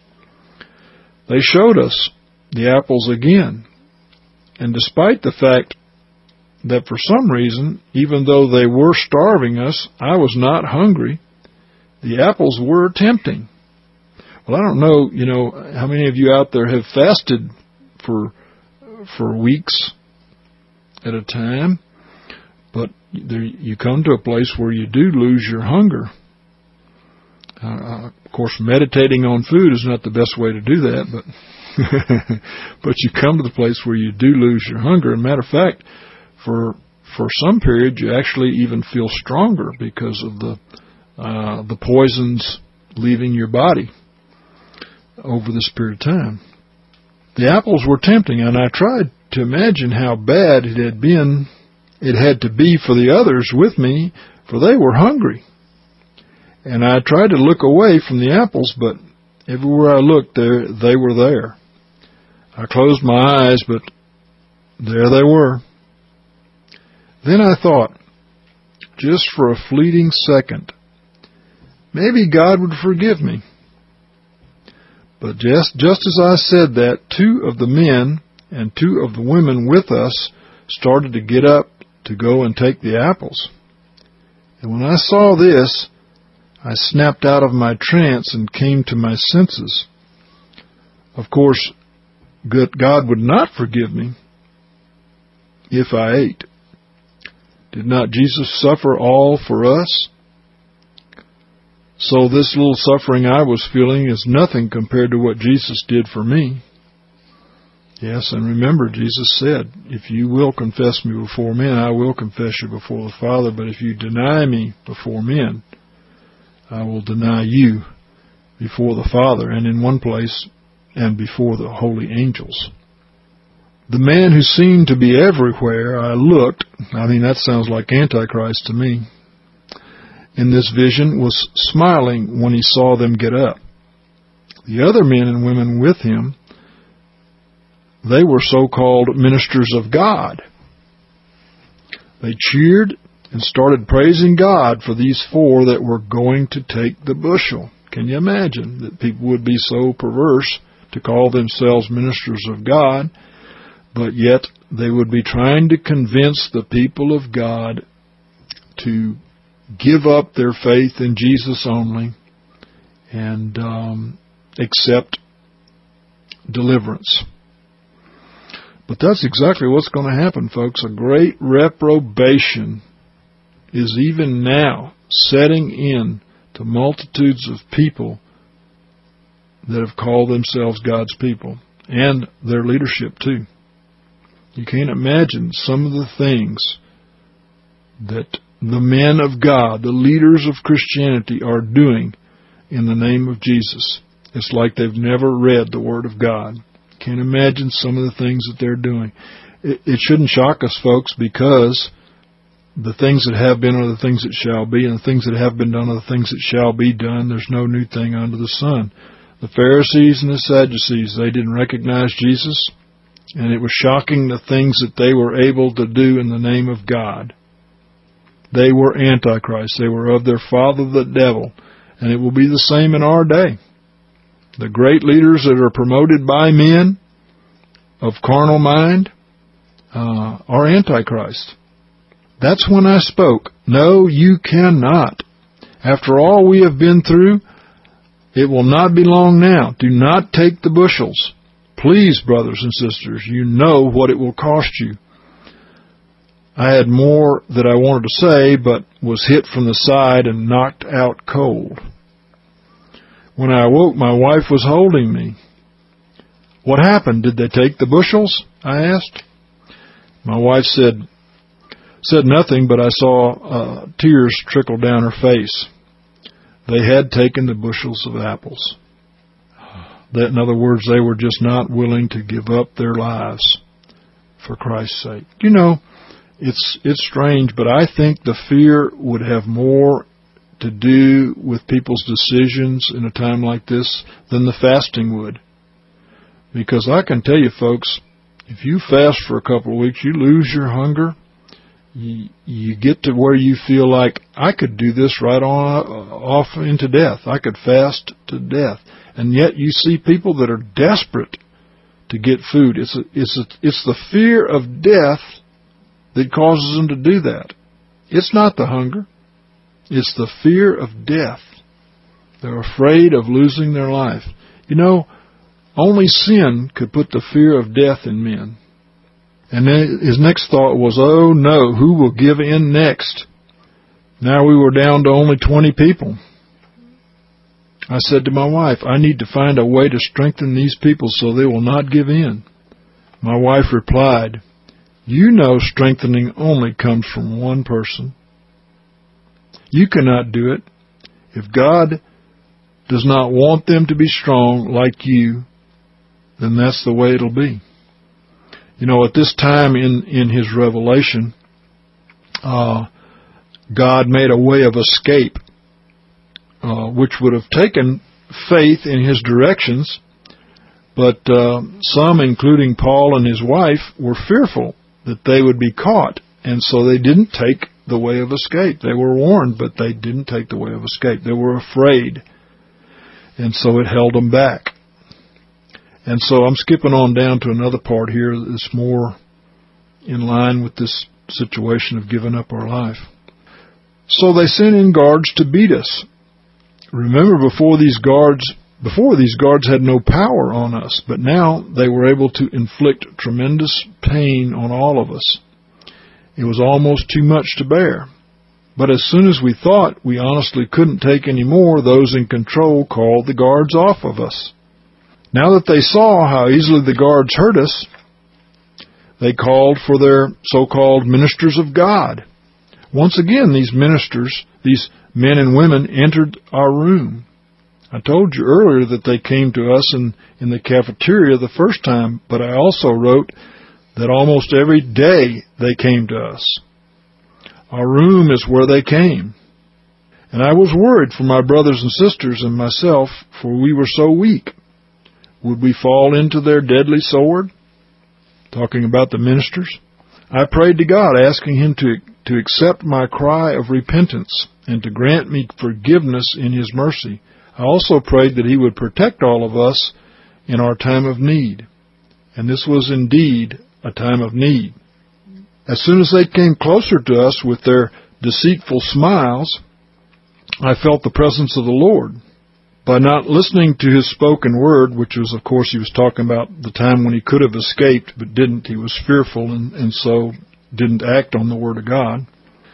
C: They showed us the apples again, and despite the fact that for some reason, even though they were starving us, I was not hungry, the apples were tempting. Well, I don't know, you know, how many of you out there have fasted for for weeks at a time, but there, you come to a place where you do lose your hunger. Uh, of course, meditating on food is not the best way to do that, but but you come to the place where you do lose your hunger. And matter of fact, for for some period, you actually even feel stronger because of the uh, the poisons leaving your body over this period of time. The apples were tempting, and I tried to imagine how bad it had been, it had to be for the others with me, for they were hungry. And I tried to look away from the apples, but everywhere I looked, there they were there. I closed my eyes, but there they were. Then I thought, just for a fleeting second, maybe God would forgive me. But just, just as I said that, two of the men and two of the women with us started to get up to go and take the apples. And when I saw this, I snapped out of my trance and came to my senses. Of course, God would not forgive me if I ate. Did not Jesus suffer all for us? So this little suffering I was feeling is nothing compared to what Jesus did for me. Yes, and remember, Jesus said, if you will confess me before men, I will confess you before the Father. But if you deny me before men, I will deny you before the Father, and in one place, and before the holy angels. The man who seemed to be everywhere, I looked, I mean, that sounds like Antichrist to me, in this vision was smiling when he saw them get up. The other men and women with him, they were so-called ministers of God. They cheered and started praising God for these four that were going to take the bushel. Can you imagine that people would be so perverse to call themselves ministers of God, but yet they would be trying to convince the people of God to give up their faith in Jesus only and um, accept deliverance. But that's exactly what's going to happen, folks. A great reprobation is even now setting in to multitudes of people that have called themselves God's people, and their leadership too. You can't imagine some of the things that the men of God, the leaders of Christianity, are doing in the name of Jesus. It's like they've never read the Word of God. Can't imagine some of the things that they're doing. It, it shouldn't shock us, folks, because the things that have been are the things that shall be, and the things that have been done are the things that shall be done. There's no new thing under the sun. The Pharisees and the Sadducees, they didn't recognize Jesus, and it was shocking the things that they were able to do in the name of God. They were Antichrist. They were of their father, the devil, and it will be the same in our day. The great leaders that are promoted by men of carnal mind, uh, are Antichrist. That's when I spoke. No, you cannot. After all we have been through, it will not be long now. Do not take the bushels. Please, brothers and sisters, you know what it will cost you. I had more that I wanted to say, but was hit from the side and knocked out cold. When I awoke, my wife was holding me. What happened? Did they take the bushels? I asked. My wife said, said nothing, but I saw uh, tears trickle down her face. They had taken the bushels of apples. That, in other words, they were just not willing to give up their lives for Christ's sake. You know, it's it's strange, but I think the fear would have more to do with people's decisions in a time like this than the fasting would. Because I can tell you, folks, if you fast for a couple of weeks, you lose your hunger. You, you get to where you feel like, I could do this right on off into death. I could fast to death. And yet you see people that are desperate to get food. It's a, it's a, it's the fear of death that causes them to do that. It's not the hunger. It's the fear of death. They're afraid of losing their life. You know, only sin could put the fear of death in men. And then his next thought was, oh no, who will give in next? Now we were down to only twenty people. I said to my wife, I need to find a way to strengthen these people so they will not give in. My wife replied, you know strengthening only comes from one person. You cannot do it. If God does not want them to be strong like you, then that's the way it'll be. You know, at this time in, in His revelation, uh, God made a way of escape, uh, which would have taken faith in His directions, but uh, some, including Paul and his wife, were fearful that they would be caught, and so they didn't take the way of escape. They were warned, but they didn't take the way of escape. They were afraid, and so it held them back. And so I'm skipping on down to another part here that's more in line with this situation of giving up our life. So they sent in guards to beat us. Remember, before these guards, before these guards had no power on us, but now they were able to inflict tremendous pain on all of us. It was almost too much to bear. But as soon as we thought we honestly couldn't take any more, those in control called the guards off of us. Now that they saw how easily the guards hurt us, they called for their so-called ministers of God. Once again, these ministers, these men and women, entered our room. I told you earlier that they came to us in, in the cafeteria the first time, but I also wrote that almost every day they came to us. Our room is where they came. And I was worried for my brothers and sisters and myself, for we were so weak. Would we fall into their deadly sword? Talking about the ministers. I prayed to God, asking Him to, to accept my cry of repentance and to grant me forgiveness in His mercy. I also prayed that He would protect all of us in our time of need. And this was indeed a time of need. As soon as they came closer to us with their deceitful smiles, I felt the presence of the Lord. By not listening to His spoken word, which was, of course, He was talking about the time when He could have escaped, but didn't. He was fearful and, and so didn't act on the word of God.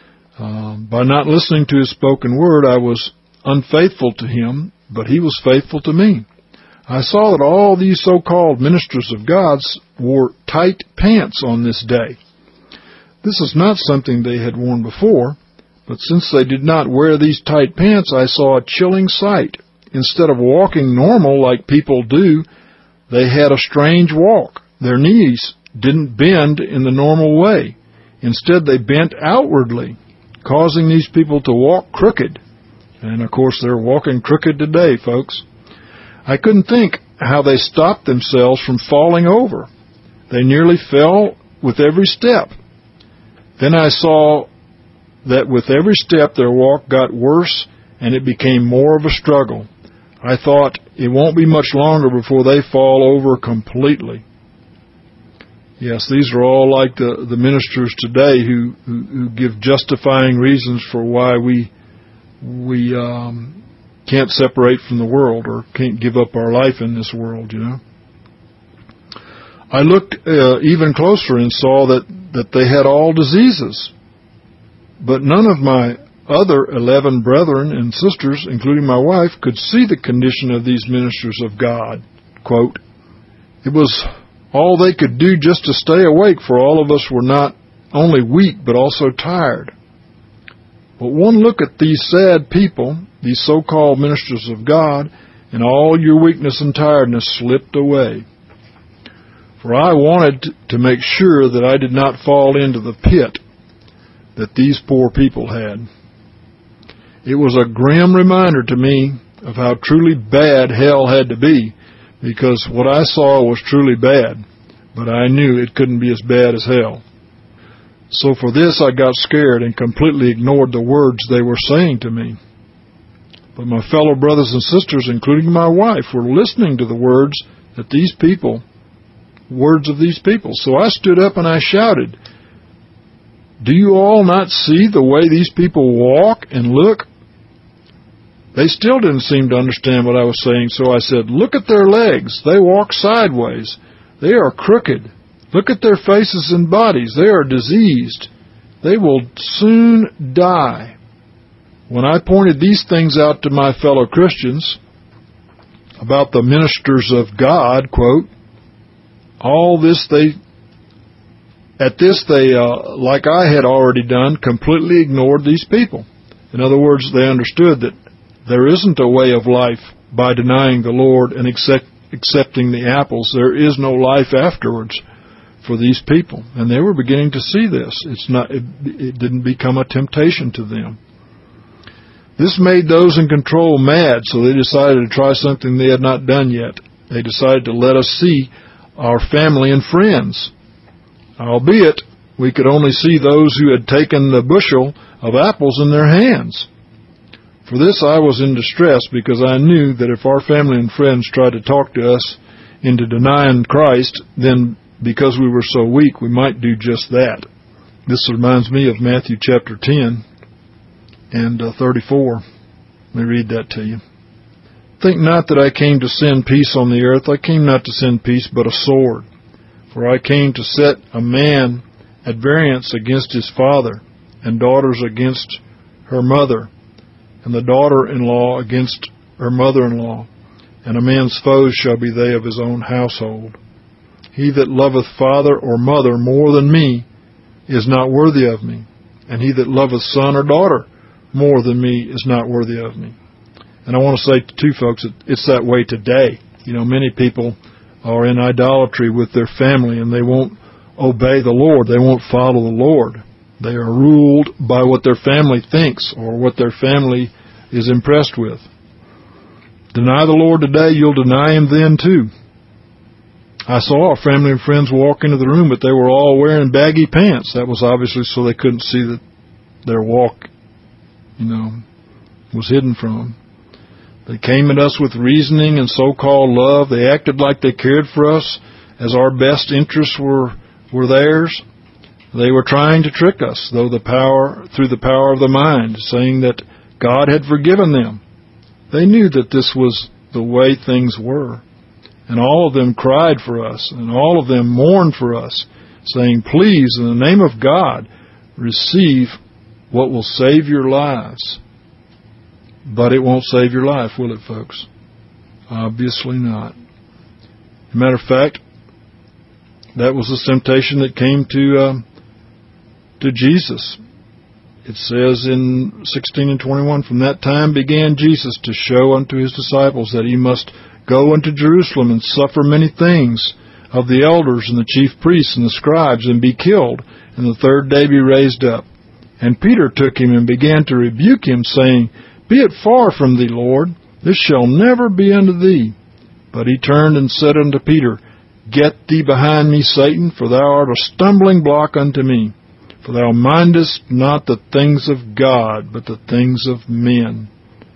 C: Um, by not listening to His spoken word, I was unfaithful to Him, but He was faithful to me. I saw that all these so-called ministers of God wore tight pants on this day. This is not something they had worn before, but since they did not wear these tight pants, I saw a chilling sight. Instead of walking normal like people do, they had a strange walk. Their knees didn't bend in the normal way. Instead, they bent outwardly, causing these people to walk crooked. And, of course, they're walking crooked today, folks. I couldn't think how they stopped themselves from falling over. They nearly fell with every step. Then I saw that with every step their walk got worse and it became more of a struggle. I thought, it won't be much longer before they fall over completely. Yes, these are all like the, the ministers today who, who, who give justifying reasons for why we we um, can't separate from the world or can't give up our life in this world, you know. I looked uh, even closer and saw that, that they had all diseases. But none of my other eleven brethren and sisters, including my wife, could see the condition of these ministers of God. Quote, it was all they could do just to stay awake, for all of us were not only weak, but also tired. But one look at these sad people, these so-called ministers of God, and all your weakness and tiredness slipped away. For I wanted to make sure that I did not fall into the pit that these poor people had. It was a grim reminder to me of how truly bad hell had to be, because what I saw was truly bad, but I knew it couldn't be as bad as hell. So for this I got scared and completely ignored the words they were saying to me. But my fellow brothers and sisters, including my wife, were listening to the words that these people, words of these people. So I stood up and I shouted, do you all not see the way these people walk and look? They still didn't seem to understand what I was saying, so I said, look at their legs. They walk sideways. They are crooked. Look at their faces and bodies. They are diseased. They will soon die. When I pointed these things out to my fellow Christians about the ministers of God, quote, all this they, at this they, uh, like I had already done, completely ignored these people. In other words, they understood that there isn't a way of life by denying the Lord and accept, accepting the apples. There is no life afterwards for these people. And they were beginning to see this. It's not, it, it didn't become a temptation to them. This made those in control mad, so they decided to try something they had not done yet. They decided to let us see our family and friends. Albeit, we could only see those who had taken the bushel of apples in their hands. For this I was in distress, because I knew that if our family and friends tried to talk to us into denying Christ, then because we were so weak, we might do just that. This reminds me of Matthew chapter ten and uh, thirty-four. Let me read that to you. Think not that I came to send peace on the earth. I came not to send peace, but a sword. For I came to set a man at variance against his father, and daughters against her mother, and the daughter-in-law against her mother-in-law, and a man's foes shall be they of his own household. He that loveth father or mother more than me is not worthy of me, and he that loveth son or daughter more than me is not worthy of me. And I want to say, too, folks, it's that way today. You know, many people are in idolatry with their family, and they won't obey the Lord. They won't follow the Lord. They are ruled by what their family thinks or what their family is impressed with. Deny the Lord today, you'll deny Him then too. I saw our family and friends walk into the room, but they were all wearing baggy pants. That was obviously so they couldn't see that their walk, you know, was hidden from them. They came at us with reasoning and so-called love. They acted like they cared for us as our best interests were, were theirs. They were trying to trick us, though the power, through the power of the mind, saying that God had forgiven them. They knew that this was the way things were. And all of them cried for us, and all of them mourned for us, saying, please, in the name of God, receive what will save your lives. But it won't save your life, will it, folks? Obviously not. As a matter of fact, that was the temptation that came to um, to Jesus. It says in sixteen and twenty-one, from that time began Jesus to show unto his disciples that he must go unto Jerusalem and suffer many things of the elders and the chief priests and the scribes, and be killed, and the third day be raised up. And Peter took him and began to rebuke him, saying, be it far from thee, Lord, this shall never be unto thee. But he turned and said unto Peter, get thee behind me, Satan, for thou art a stumbling block unto me. For thou mindest not the things of God, but the things of men.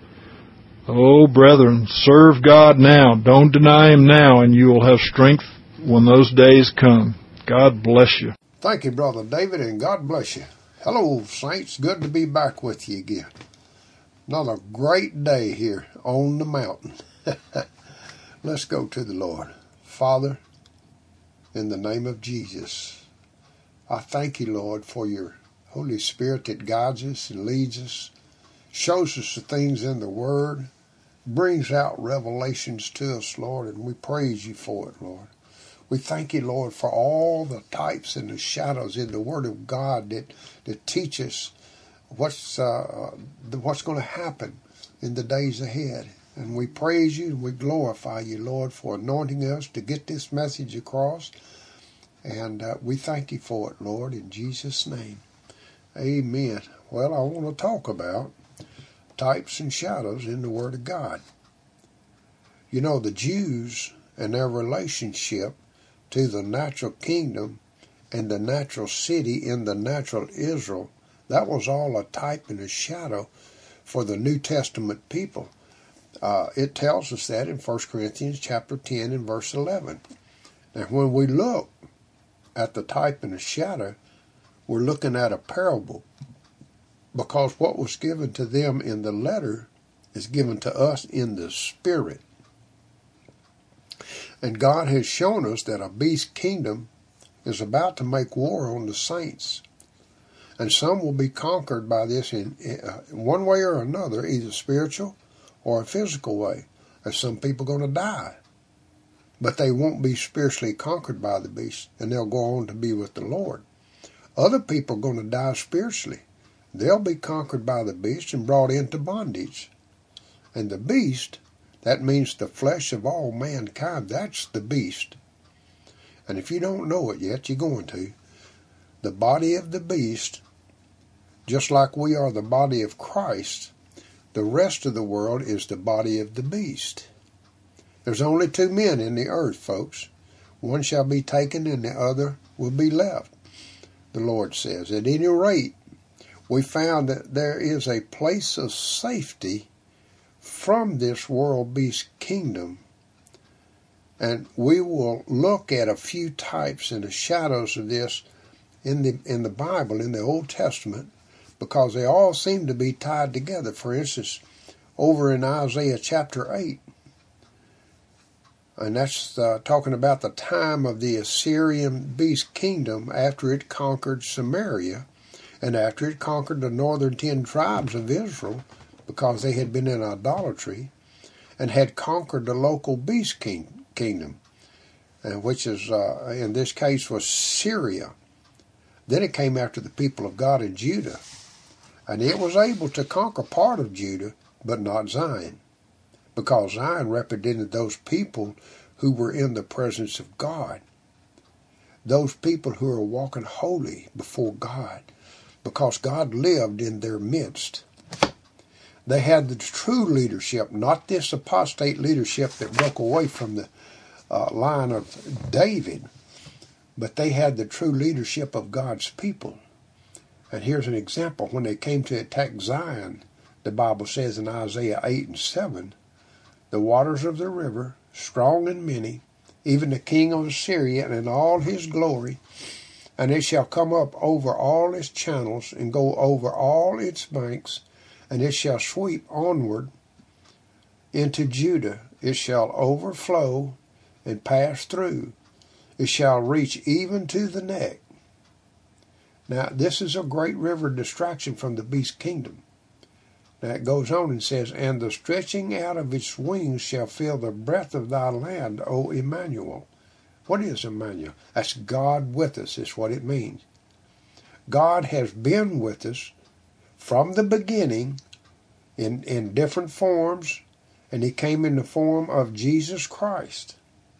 C: Oh, brethren, serve God now. Don't deny Him now, and you will have strength when those days come. God bless you.
D: Thank you, Brother David, and God bless you. Hello, saints. Good to be back with you again. Another great day here on the mountain. Let's go to the Lord. Father, in the name of Jesus, I thank you, Lord, for your Holy Spirit that guides us and leads us, shows us the things in the Word, brings out revelations to us, Lord, and we praise you for it, Lord. We thank you, Lord, for all the types and the shadows in the Word of God that, that teach us what's, uh, what's going to happen in the days ahead. And we praise you and we glorify you, Lord, for anointing us to get this message across. And uh, we thank you for it, Lord, in Jesus' name. Amen. Well, I want to talk about types and shadows in the Word of God. You know, the Jews and their relationship to the natural kingdom and the natural city in the natural Israel, that was all a type and a shadow for the New Testament people. Uh, it tells us that in First Corinthians chapter ten and verse eleven. And when we look at the type and the shadow, we're looking at a parable, because what was given to them in the letter is given to us in the spirit. And God has shown us that a beast kingdom is about to make war on the saints. And some will be conquered by this in, uh, in one way or another, either spiritual or a physical way. There's some people going to die, but they won't be spiritually conquered by the beast, and they'll go on to be with the Lord. Other people are going to die spiritually. They'll be conquered by the beast and brought into bondage. And the beast, that means the flesh of all mankind. That's the beast. And if you don't know it yet, you're going to. The body of the beast, just like we are the body of Christ, the rest of the world is the body of the beast. There's only two men in the earth, folks. One shall be taken and the other will be left, the Lord says. At any rate, we found that there is a place of safety from this world beast kingdom. And we will look at a few types and the shadows of this in the in the Bible, in the Old Testament, because they all seem to be tied together. For instance, over in Isaiah chapter eight, and that's uh, talking about the time of the Assyrian beast kingdom after it conquered Samaria and after it conquered the northern ten tribes of Israel, because they had been in idolatry, and had conquered the local beast king, kingdom, and which is, uh, in this case, was Syria. Then it came after the people of God in Judah, and it was able to conquer part of Judah, but not Zion, because Zion represented those people who were in the presence of God, those people who are walking holy before God, because God lived in their midst. They had the true leadership, not this apostate leadership that broke away from the uh, line of David, but they had the true leadership of God's people. And here's an example. When they came to attack Zion, the Bible says in Isaiah eight and seven, the waters of the river, strong and many, even the king of Assyria and in all his glory, and it shall come up over all its channels and go over all its banks, and it shall sweep onward into Judah. It shall overflow and pass through. It shall reach even to the neck. Now, this is a great river distraction from the beast kingdom. Now, it goes on and says, and the stretching out of its wings shall fill the breadth of thy land, O Emmanuel. What is Emmanuel? That's God with us, is what it means. God has been with us from the beginning in, in different forms, and he came in the form of Jesus Christ.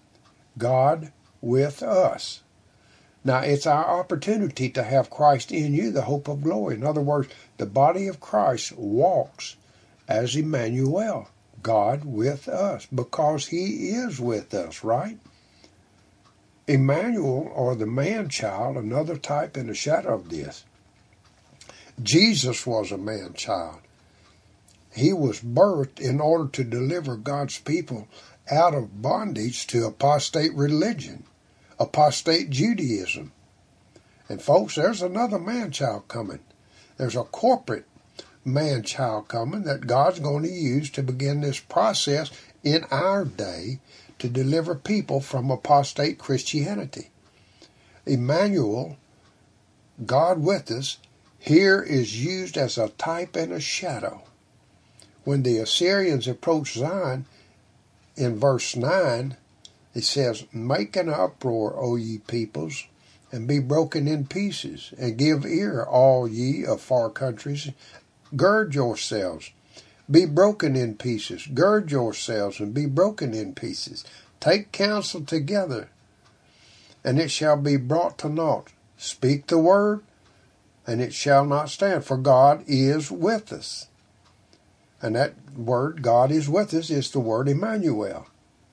D: God with us. Now, it's our opportunity to have Christ in you, the hope of glory. In other words, the body of Christ walks as Emmanuel, God with us, because he is with us, right? Emmanuel, or the man-child, another type and a shadow of this. Jesus was a man-child. He was birthed in order to deliver God's people out of bondage to apostate religion, apostate Judaism. And folks, there's another man-child coming. There's a corporate man-child coming that God's going to use to begin this process in our day to deliver people from apostate Christianity. Emmanuel, God with us, here is used as a type and a shadow. When the Assyrians approached Zion, in verse nine, it says, "Make an uproar, O ye peoples, and be broken in pieces, and give ear, all ye of far countries. Gird yourselves, be broken in pieces. Gird yourselves, and be broken in pieces. Take counsel together, and it shall be brought to naught. Speak the word, and it shall not stand, for God is with us." And that word, God is with us, is the word Emmanuel.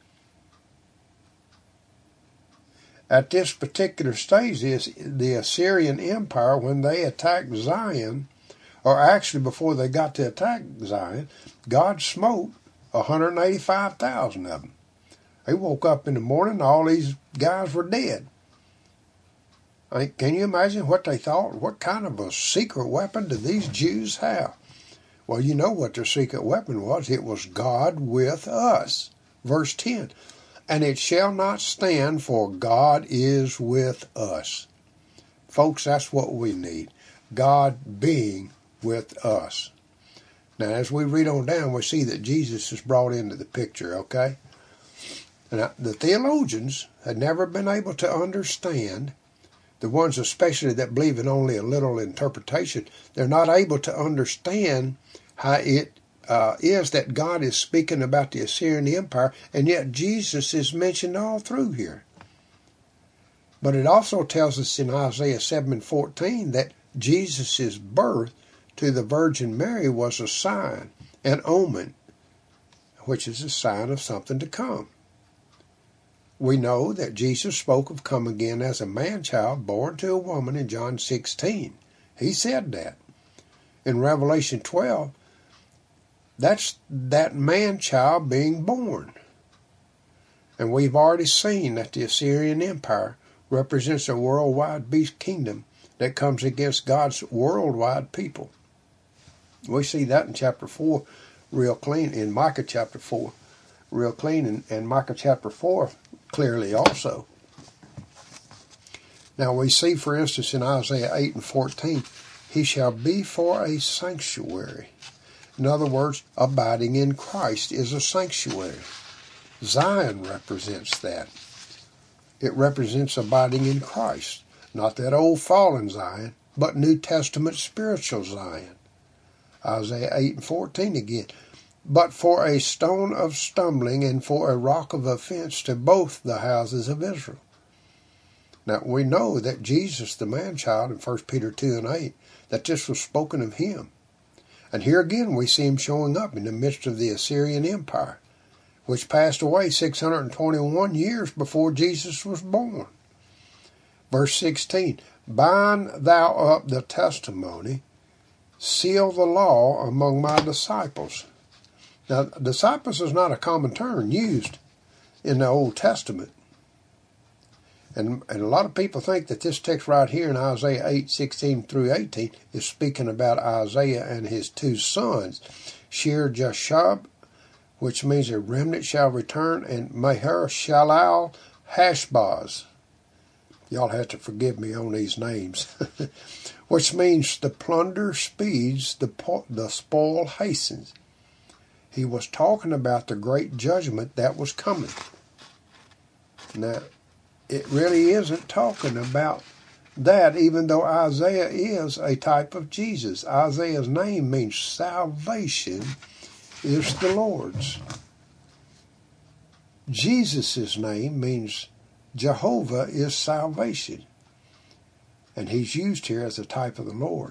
D: At this particular stage, the Assyrian Empire, when they attacked Zion, or actually before they got to attack Zion, God smote one hundred eighty-five thousand of them. They woke up in the morning, all these guys were dead. I mean, can you imagine what they thought? What kind of a secret weapon did these Jews have? Well, you know what their secret weapon was. It was God with us. Verse ten. "And it shall not stand, for God is with us." Folks, that's what we need. God being with us. Now, as we read on down, we see that Jesus is brought into the picture, okay? Now, the theologians had never been able to understand, the ones especially that believe in only a literal interpretation, they're not able to understand how it Uh, is that God is speaking about the Assyrian Empire, and yet Jesus is mentioned all through here. But it also tells us in Isaiah seven and fourteen that Jesus' birth to the Virgin Mary was a sign, an omen, which is a sign of something to come. We know that Jesus spoke of come again as a man-child born to a woman in John sixteen. He said that. In Revelation twelve, that's that man-child being born. And we've already seen that the Assyrian Empire represents a worldwide beast kingdom that comes against God's worldwide people. We see that in chapter four real clean, in Micah chapter four real clean, and, and Micah chapter four clearly also. Now we see, for instance, in Isaiah eight and fourteen, "He shall be for a sanctuary." In other words, abiding in Christ is a sanctuary. Zion represents that. It represents abiding in Christ. Not that old fallen Zion, but New Testament spiritual Zion. Isaiah eight and fourteen again. "But for a stone of stumbling and for a rock of offense to both the houses of Israel." Now we know that Jesus, the man-child, in First Peter two and eight, that this was spoken of him. And here again we see him showing up in the midst of the Assyrian Empire, which passed away six hundred twenty-one years before Jesus was born. Verse sixteen, "Bind thou up the testimony, seal the law among my disciples." Now, disciples is not a common term used in the Old Testament. And, and a lot of people think that this text right here in Isaiah eight, sixteen through eighteen is speaking about Isaiah and his two sons, Shear Jashub, which means a remnant shall return, and Maher Shalal Hashbaz. Y'all have to forgive me on these names. Which means the plunder speeds, the, the spoil hastens. He was talking about the great judgment that was coming. Now, it really isn't talking about that, even though Isaiah is a type of Jesus. Isaiah's name means salvation is the Lord's. Jesus' name means Jehovah is salvation. And he's used here as a type of the Lord.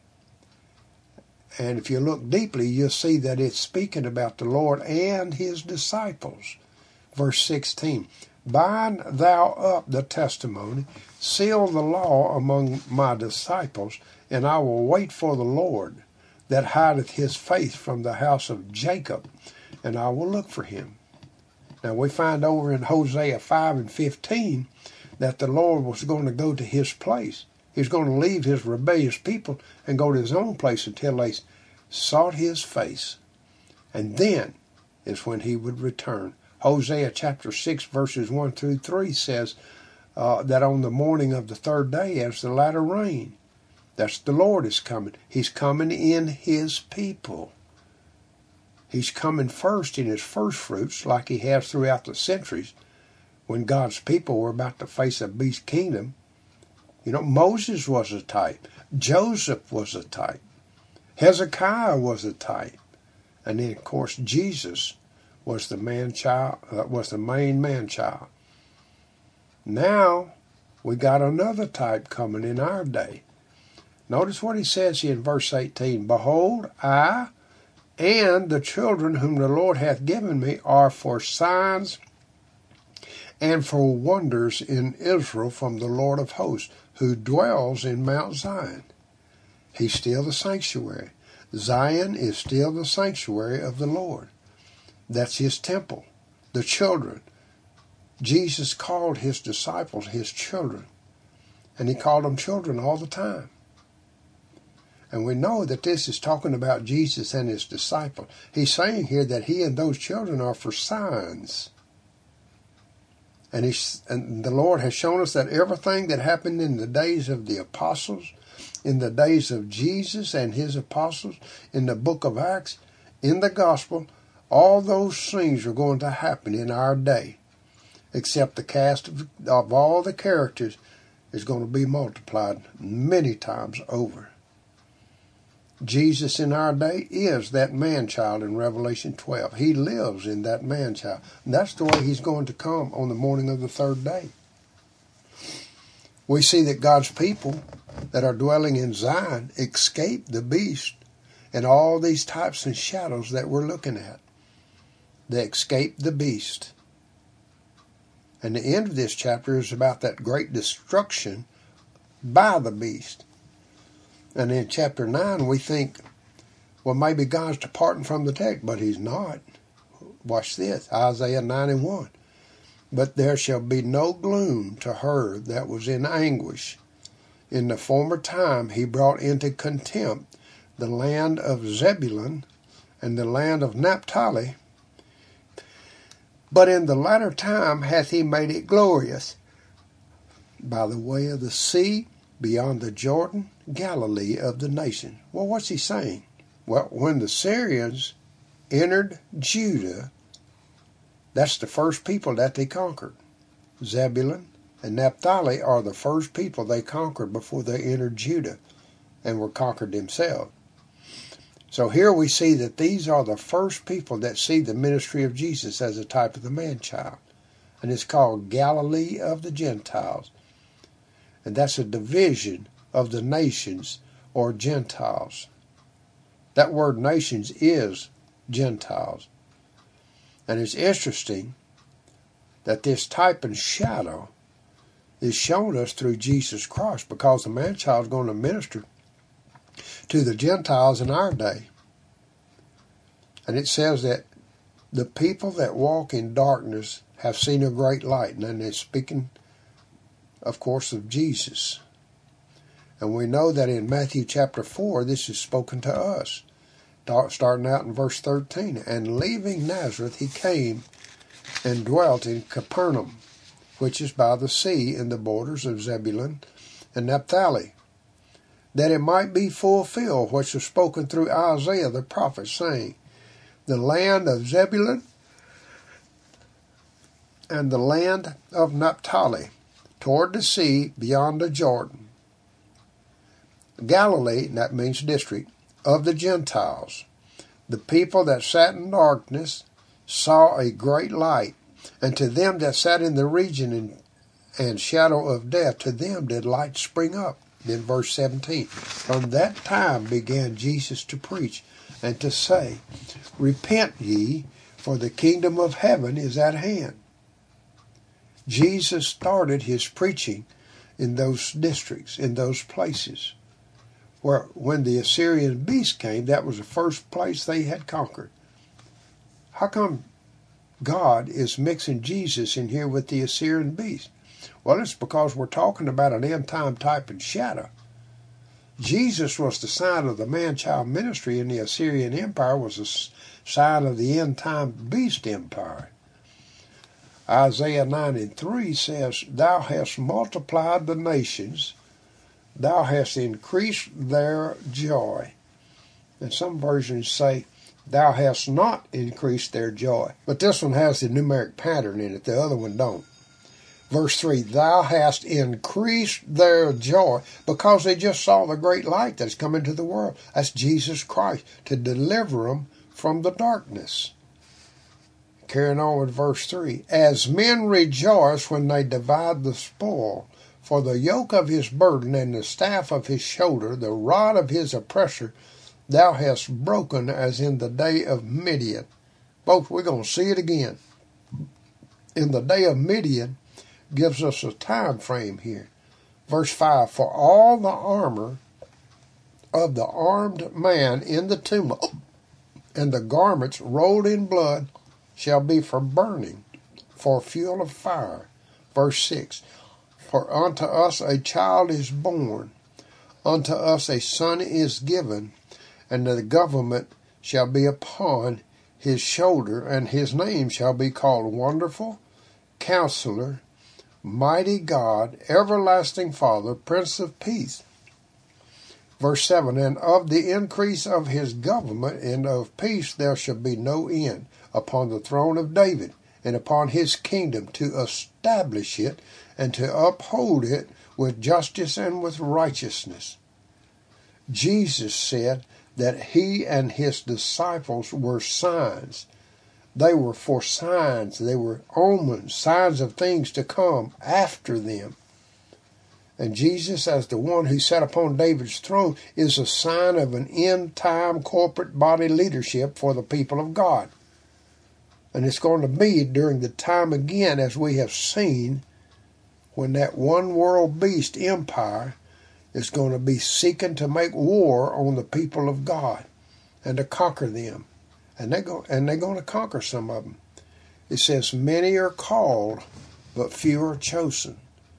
D: And if you look deeply, you'll see that it's speaking about the Lord and his disciples. Verse sixteen, "Bind thou up the testimony, seal the law among my disciples, and I will wait for the Lord that hideth his face from the house of Jacob, and I will look for him." Now we find over in Hosea five and fifteen that the Lord was going to go to his place. He was going to leave his rebellious people and go to his own place until they sought his face. And then is when he would return. Hosea chapter six verses one through three says uh, that on the morning of the third day as the latter rain, that's the Lord is coming. He's coming in his people. He's coming first in his first fruits like he has throughout the centuries when God's people were about to face a beast kingdom. You know, Moses was a type. Joseph was a type. Hezekiah was a type. And then, of course, Jesus was the man child, uh, was the main man child. Now, we got another type coming in our day. Notice what he says here in verse eighteen. Behold, I and the children whom the Lord hath given me are for signs and for wonders in Israel from the Lord of hosts, who dwells in Mount Zion. He's still the sanctuary. Zion is still the sanctuary of the Lord. That's his temple. The children. Jesus called his disciples his children. And he called them children all the time. And we know that this is talking about Jesus and his disciples. He's saying here that he and those children are for signs. And, he's, and the Lord has shown us that everything that happened in the days of the apostles, in the days of Jesus and his apostles, in the book of Acts, in the gospel, all those things are going to happen in our day. Except the cast of, of all the characters is going to be multiplied many times over. Jesus in our day is that man-child in Revelation twelve. He lives in that man-child. And that's the way he's going to come on the morning of the third day. We see that God's people that are dwelling in Zion escape the beast and all these types and shadows that we're looking at. They escape the beast. And the end of this chapter is about that great destruction by the beast. And in chapter nine, we think, well, maybe God's departing from the text, but he's not. Watch this, Isaiah ninety-one. But there shall be no gloom to her that was in anguish. In the former time he brought into contempt the land of Zebulun and the land of Naphtali. But in the latter time hath he made it glorious by the way of the sea, beyond the Jordan, Galilee of the nation. Well, what's he saying? Well, when the Syrians entered Judah, that's the first people that they conquered. Zebulun and Naphtali are the first people they conquered before they entered Judah and were conquered themselves. So here we see that these are the first people that see the ministry of Jesus as a type of the man-child. And it's called Galilee of the Gentiles. And that's a division of the nations or Gentiles. That word nations is Gentiles. And it's interesting that this type and shadow is shown us through Jesus Christ, because the man-child is going to minister to the Gentiles in our day. And it says that the people that walk in darkness have seen a great light. And then they're speaking, of course, of Jesus. And we know that in Matthew chapter four, this is spoken to us. Starting out in verse thirteen. And leaving Nazareth, he came and dwelt in Capernaum, which is by the sea in the borders of Zebulun and Naphtali, that it might be fulfilled which was spoken through Isaiah the prophet, saying, the land of Zebulun and the land of Naphtali, toward the sea beyond the Jordan. Galilee, that means district, of the Gentiles. The people that sat in darkness saw a great light, and to them that sat in the region and, and shadow of death, to them did light spring up. Then verse seventeen, from that time began Jesus to preach and to say, repent ye, for the kingdom of heaven is at hand. Jesus started his preaching in those districts, in those places, where when the Assyrian beast came, that was the first place they had conquered. How come God is mixing Jesus in here with the Assyrian beast? Well, it's because we're talking about an end-time type and shadow. Jesus was the sign of the man-child ministry, and the Assyrian Empire was a sign of the end-time beast empire. Isaiah nine and three says, Thou hast multiplied the nations, thou hast increased their joy. And some versions say, Thou hast not increased their joy. But this one has the numeric pattern in it, the other one don't. Verse three, Thou hast increased their joy, because they just saw the great light that's come into the world. That's Jesus Christ, to deliver them from the darkness. Carrying on with verse three, As men rejoice when they divide the spoil, for the yoke of his burden and the staff of his shoulder, the rod of his oppressor, thou hast broken as in the day of Midian. Folks, we're going to see it again. In the day of Midian gives us a time frame here. Verse five, For all the armor of the armed man in the tumult, and the garments rolled in blood, shall be for burning, for fuel of fire. Verse six, For unto us a child is born, unto us a son is given, and the government shall be upon his shoulder, and his name shall be called Wonderful, Counselor, Mighty God, Everlasting Father, Prince of Peace. Verse seven, And of the increase of his government and of peace there shall be no end, upon the throne of David, and upon his kingdom, to establish it, and to uphold it with justice and with righteousness. Jesus said that he and his disciples were signs. They were for signs. They were omens, signs of things to come after them. And Jesus, as the one who sat upon David's throne, is a sign of an end-time corporate body leadership for the people of God. And it's going to be during the time again, as we have seen, when that one world beast empire is going to be seeking to make war on the people of God and to conquer them. And they're, go, and they're going to conquer some of them. It says, Many are called, but few are chosen.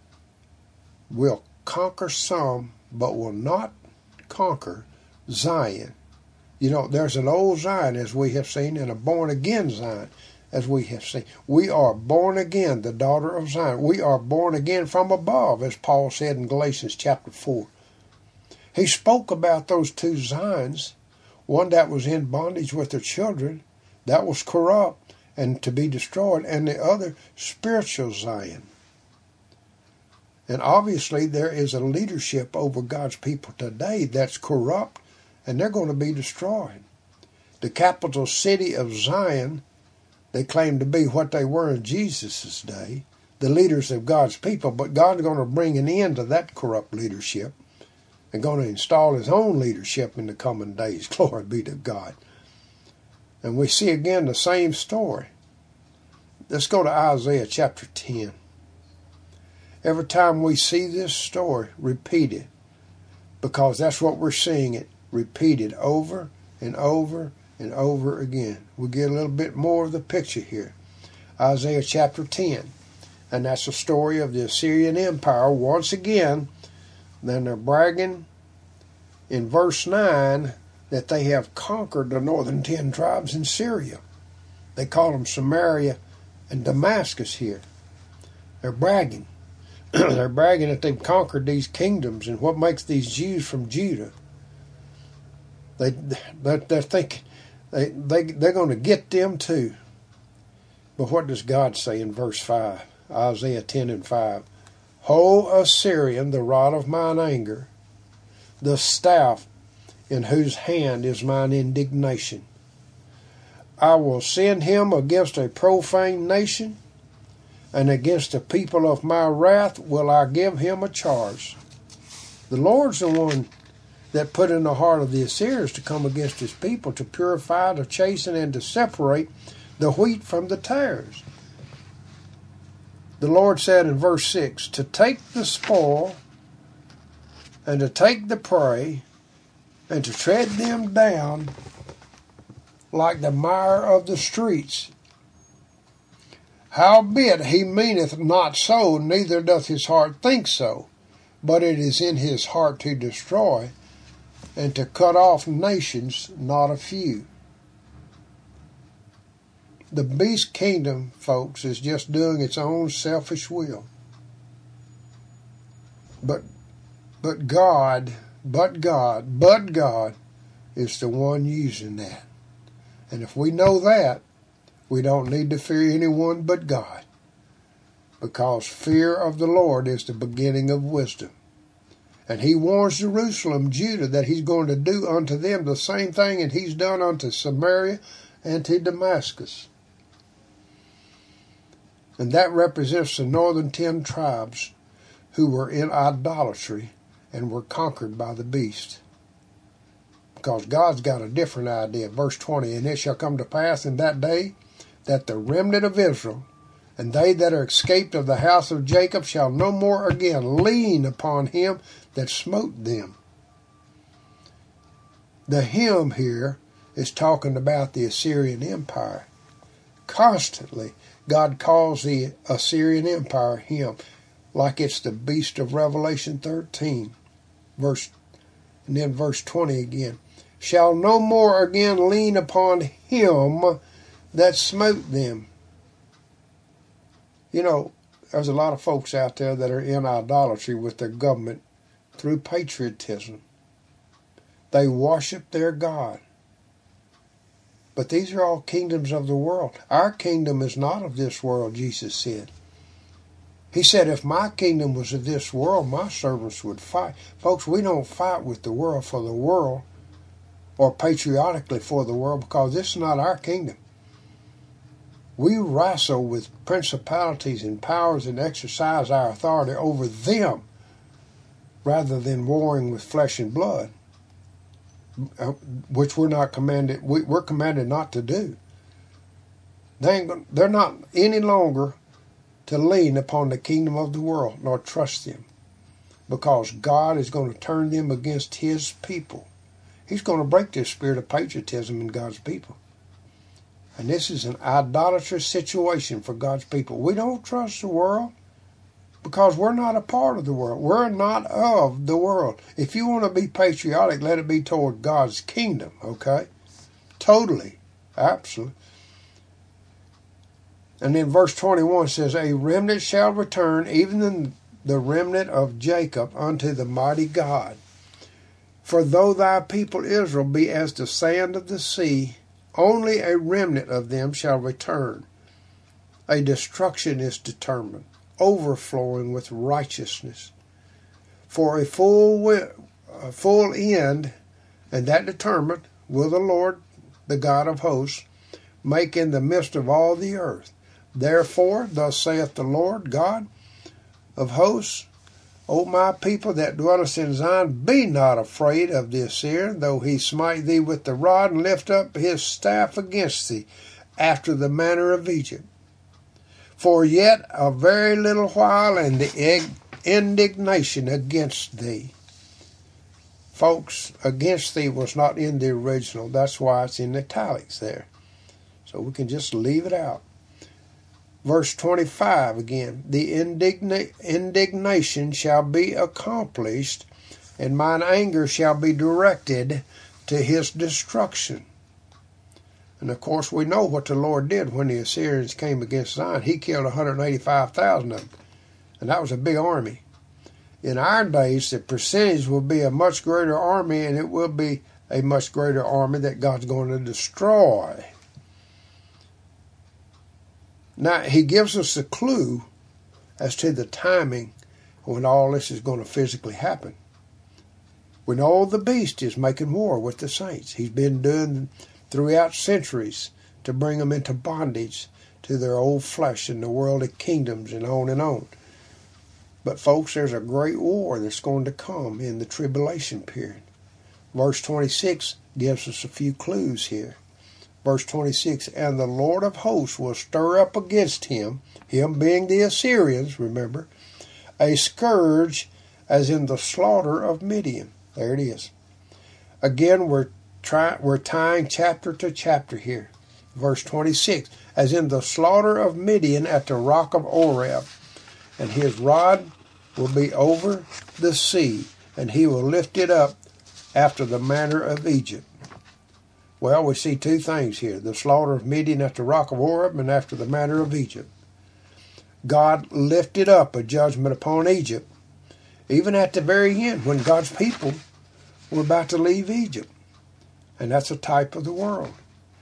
D: Will conquer some, but will not conquer Zion. You know, there's an old Zion, as we have seen, and a born-again Zion, as we have seen. We are born again, the daughter of Zion. We are born again from above, as Paul said in Galatians chapter four. He spoke about those two Zions, one that was in bondage with their children, that was corrupt and to be destroyed, and the other, spiritual Zion. And obviously there is a leadership over God's people today that's corrupt, and they're going to be destroyed. The capital city of Zion, they claim to be what they were in Jesus' day, the leaders of God's people, but God's going to bring an end to that corrupt leadership and going to install his own leadership in the coming days. Glory be to God. And we see again the same story. Let's go to Isaiah chapter ten. Every time we see this story repeated, because that's what we're seeing it repeated over and over and over again. We get a little bit more of the picture here. Isaiah chapter ten. And that's the story of the Assyrian Empire. Once again, then they're bragging in verse nine that they have conquered the northern ten tribes in Syria. They call them Samaria and Damascus here. They're bragging. They're bragging that they've conquered these kingdoms, and what makes these Jews from Judah. They, they, they think they, they, they're going to get them too. But what does God say in verse five? Isaiah ten and five. Ho, Assyrian, the rod of mine anger, the staff in whose hand is mine indignation. I will send him against a profane nation, and against the people of my wrath will I give him a charge. The Lord's the one that put in the heart of the Assyrians to come against his people, to purify, to chasten, and to separate the wheat from the tares. The Lord said in verse six, to take the spoil, and to take the prey, and to tread them down like the mire of the streets. Howbeit he meaneth not so, neither doth his heart think so, but it is in his heart to destroy, and to cut off nations, not a few. The beast kingdom, folks, is just doing its own selfish will. But, but God, but God, but God is the one using that. And if we know that, we don't need to fear anyone but God, because fear of the Lord is the beginning of wisdom. And he warns Jerusalem, Judah, that he's going to do unto them the same thing that he's done unto Samaria and to Damascus. And that represents the northern ten tribes who were in idolatry and were conquered by the beast. Because God's got a different idea. Verse twenty, and it shall come to pass in that day that the remnant of Israel and they that are escaped of the house of Jacob shall no more again lean upon him that smote them. The him here is talking about the Assyrian Empire. Constantly, God calls the Assyrian Empire him, like it's the beast of Revelation thirteen. Verse, and then verse twenty again. Shall no more again lean upon him that smote them. You know, there's a lot of folks out there that are in idolatry with their government through patriotism. They worship their God. But these are all kingdoms of the world. Our kingdom is not of this world, Jesus said. He said, if my kingdom was of this world, my servants would fight. Folks, we don't fight with the world for the world or patriotically for the world, because this is not our kingdom. We wrestle with principalities and powers and exercise our authority over them rather than warring with flesh and blood, which we're not commanded, we, we're commanded not to do. They ain't, they're not any longer to lean upon the kingdom of the world nor trust them, because God is going to turn them against his people. He's going to break this spirit of patriotism in God's people. And this is an idolatrous situation for God's people. We don't trust the world because we're not a part of the world. We're not of the world. If you want to be patriotic, let it be toward God's kingdom, okay? Totally. Absolutely. And then verse twenty-one says, a remnant shall return, even the remnant of Jacob, unto the mighty God. For though thy people Israel be as the sand of the sea, only a remnant of them shall return. A destruction is determined, overflowing with righteousness. For a full, a full end, and that determined, will the Lord, the God of hosts, make in the midst of all the earth. Therefore, thus saith the Lord God of hosts, O my people that dwellest in Zion, be not afraid of the Assyrian, though he smite thee with the rod and lift up his staff against thee, after the manner of Egypt. For yet a very little while, and the indignation against thee. Folks, against thee was not in the original. That's why it's in italics there. So we can just leave it out. Verse twenty-five again, the indigna- indignation shall be accomplished, and mine anger shall be directed to his destruction. And of course we know what the Lord did when the Assyrians came against Zion. He killed one hundred eighty-five thousand of them, and that was a big army. In our days, the percentage will be a much greater army, and it will be a much greater army that God's going to destroy. Now, he gives us a clue as to the timing when all this is going to physically happen. We know the beast is making war with the saints. He's been doing throughout centuries to bring them into bondage to their old flesh and the worldly kingdoms and on and on. But folks, there's a great war that's going to come in the tribulation period. Verse twenty-six gives us a few clues here. Verse twenty-six, and the Lord of hosts will stir up against him, him being the Assyrians, remember, a scourge as in the slaughter of Midian. There it is. Again, we're, try, we're tying chapter to chapter here. Verse twenty-six, as in the slaughter of Midian at the rock of Oreb. And his rod will be over the sea, and he will lift it up after the manner of Egypt. Well, we see two things here. The slaughter of Midian at the rock of Oreb and after the manner of Egypt. God lifted up a judgment upon Egypt, even at the very end when God's people were about to leave Egypt. And that's a type of the world.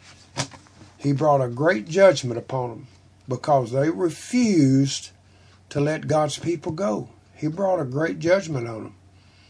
D: He brought a great judgment upon them because they refused to let God's people go. He brought a great judgment on them.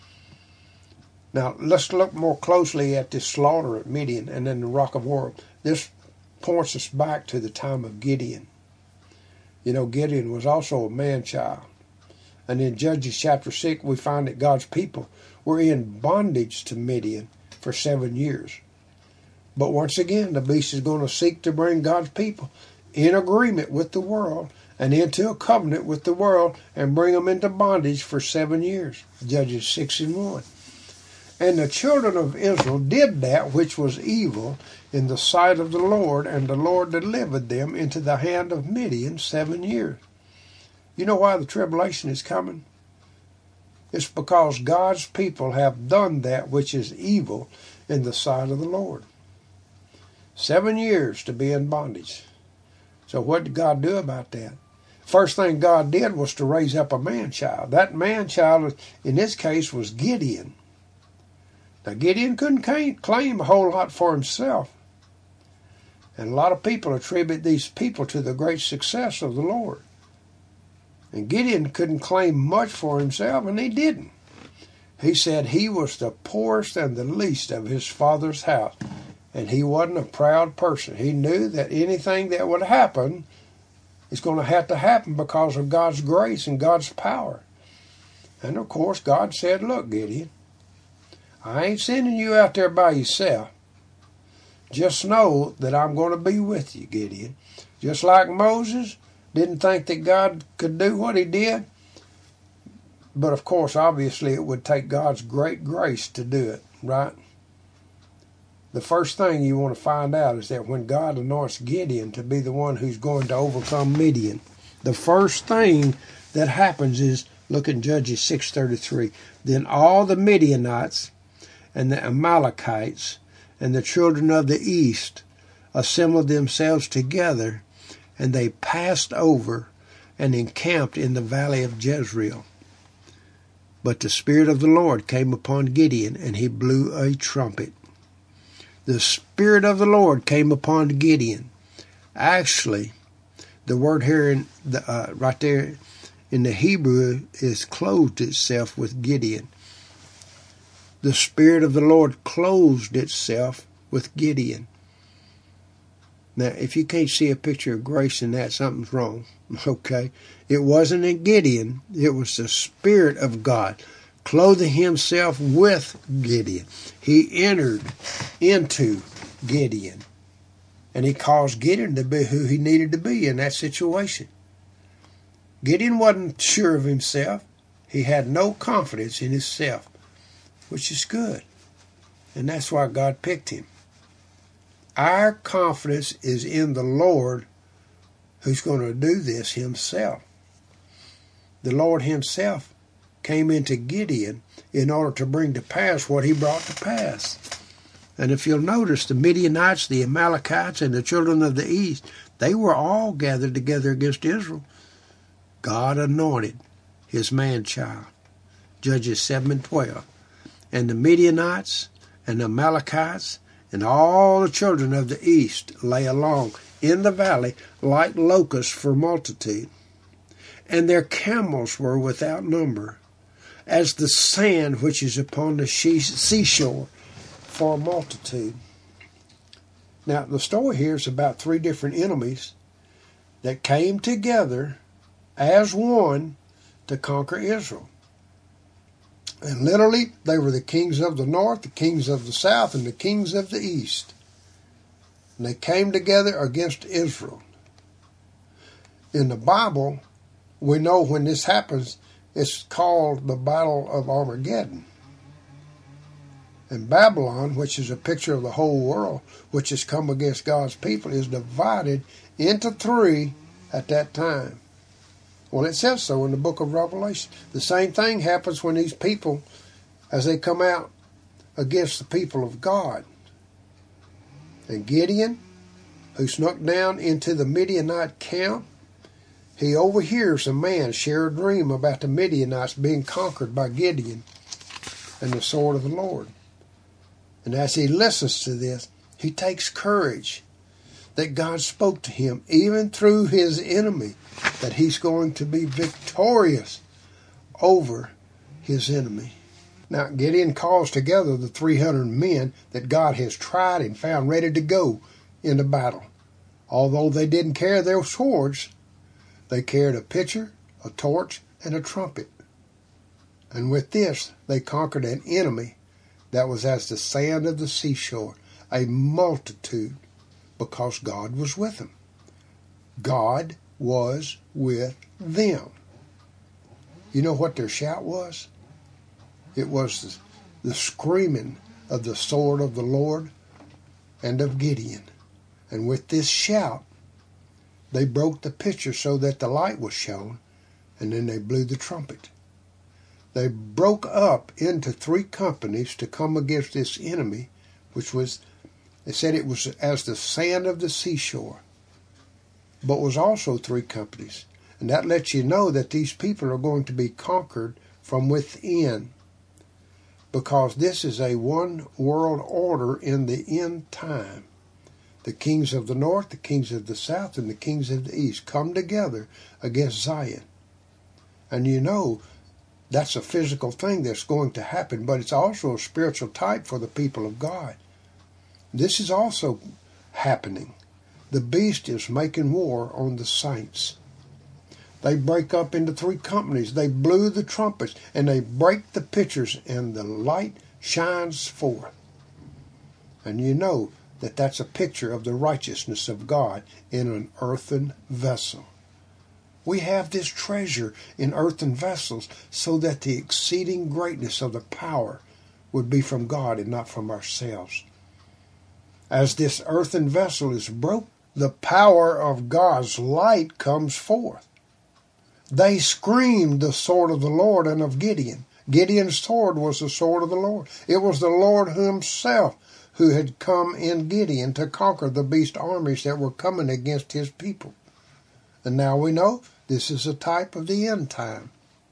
D: Now, let's look more closely at this slaughter at Midian and then the rock of Oreb. This points us back to the time of Gideon. You know, Gideon was also a man-child. And in Judges chapter six, we find that God's people were in bondage to Midian for seven years. But once again, the beast is going to seek to bring God's people in agreement with the world and into a covenant with the world and bring them into bondage for seven years. Judges six and one. And the children of Israel did that which was evil in the sight of the Lord, and the Lord delivered them into the hand of Midian seven years. You know why the tribulation is coming? It's because God's people have done that which is evil in the sight of the Lord. Seven years to be in bondage. So what did God do about that? First thing God did was to raise up a man-child. That man-child, in this case, was Gideon. Now, Gideon couldn't claim a whole lot for himself. And a lot of people attribute these people to the great success of the Lord. And Gideon couldn't claim much for himself, and he didn't. He said he was the poorest and the least of his father's house. And he wasn't a proud person. He knew that anything that would happen is going to have to happen because of God's grace and God's power. And of course, God said, look, Gideon, I ain't sending you out there by yourself. Just know that I'm going to be with you, Gideon. Just like Moses didn't think that God could do what he did. But of course, obviously, it would take God's great grace to do it, right? The first thing you want to find out is that when God anoints Gideon to be the one who's going to overcome Midian, the first thing that happens is, look in Judges six thirty-three, then all the Midianites and the Amalekites and the children of the east assembled themselves together, and they passed over and encamped in the valley of Jezreel. But the Spirit of the Lord came upon Gideon, and he blew a trumpet. The Spirit of the Lord came upon Gideon. Actually, the word here in the, uh, right there in the Hebrew is clothed itself with Gideon. The Spirit of the Lord clothed itself with Gideon. Now, if you can't see a picture of grace in that, something's wrong. Okay? It wasn't in Gideon. It was the Spirit of God clothing himself with Gideon. He entered into Gideon. And he caused Gideon to be who he needed to be in that situation. Gideon wasn't sure of himself. He had no confidence in himself, which is good. And that's why God picked him. Our confidence is in the Lord, who's going to do this himself. The Lord himself came into Gideon in order to bring to pass what he brought to pass. And if you'll notice, the Midianites, the Amalekites, and the children of the east, they were all gathered together against Israel. God anointed his man-child. Judges seven and twelve. And the Midianites and the Amalekites and all the children of the east lay along in the valley like locusts for multitude. And their camels were without number, as the sand which is upon the seashore for multitude. Now, the story here is about three different enemies that came together as one to conquer Israel. And literally, they were the kings of the north, the kings of the south, and the kings of the east. And they came together against Israel. In the Bible, we know when this happens, it's called the Battle of Armageddon. And Babylon, which is a picture of the whole world, which has come against God's people, is divided into three at that time. Well, it says so in the book of Revelation. The same thing happens when these people, as they come out against the people of God. And Gideon, who snuck down into the Midianite camp, he overhears a man share a dream about the Midianites being conquered by Gideon and the sword of the Lord. And as he listens to this, he takes courage that God spoke to him, even through his enemy, that he's going to be victorious over his enemy. Now, Gideon calls together the three hundred men that God has tried and found ready to go into battle. Although they didn't carry their swords, they carried a pitcher, a torch, and a trumpet. And with this, they conquered an enemy that was as the sand of the seashore, a multitude, because God was with them. God was with them. You know what their shout was? It was the, the screaming of the sword of the Lord and of Gideon. And with this shout, they broke the pitcher so that the light was shown, and then they blew the trumpet. They broke up into three companies to come against this enemy, which was, they said it was as the sand of the seashore, but was also three companies. And that lets you know that these people are going to be conquered from within, because this is a one world order in the end time. The kings of the north, the kings of the south, and the kings of the east come together against Zion. And you know, that's a physical thing that's going to happen, but it's also a spiritual type for the people of God. This is also happening. The beast is making war on the saints. They break up into three companies. They blew the trumpets, and they break the pitchers, and the light shines forth. And you know that that's a picture of the righteousness of God in an earthen vessel. We have this treasure in earthen vessels so that the exceeding greatness of the power would be from God and not from ourselves. As this earthen vessel is broke, the power of God's light comes forth. They screamed the sword of the Lord and of Gideon. Gideon's sword was the sword of the Lord. It was the Lord himself who had come in Gideon to conquer the beast armies that were coming against his people. And now we know this is a type of the end time.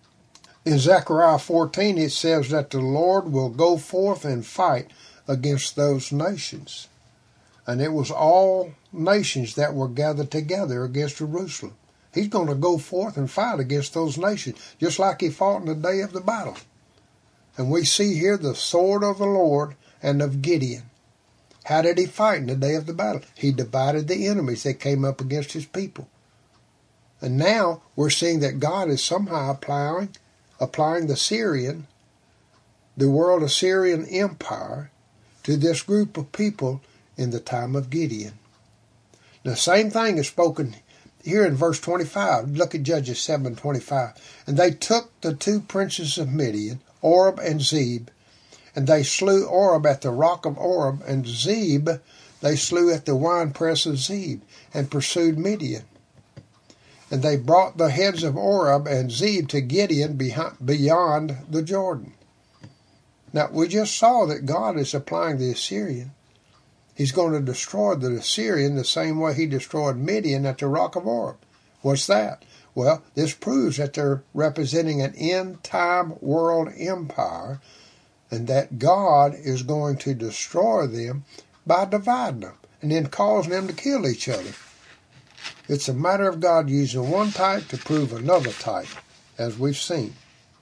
D: In Zechariah fourteen, it says that the Lord will go forth and fight against those nations. And it was all nations that were gathered together against Jerusalem. He's going to go forth and fight against those nations, just like he fought in the day of the battle. And we see here the sword of the Lord and of Gideon. How did he fight in the day of the battle? He divided the enemies that came up against his people. And now we're seeing that God is somehow applying, applying the Syrian, the world Assyrian Empire, to this group of people in the time of Gideon. The same thing is spoken here in verse twenty-five. Look at Judges seven twenty-five. And they took the two princes of Midian, Oreb and Zeb, and they slew Oreb at the rock of Oreb, and Zeb they slew at the winepress of Zeb, and pursued Midian. And they brought the heads of Oreb and Zeb to Gideon beyond the Jordan. Now, we just saw that God is applying the Assyrian. He's going to destroy the Assyrian the same way he destroyed Midian at the rock of Oreb. What's that? Well, this proves that they're representing an end-time world empire, and that God is going to destroy them by dividing them and then causing them to kill each other. It's a matter of God using one type to prove another type, as we've seen.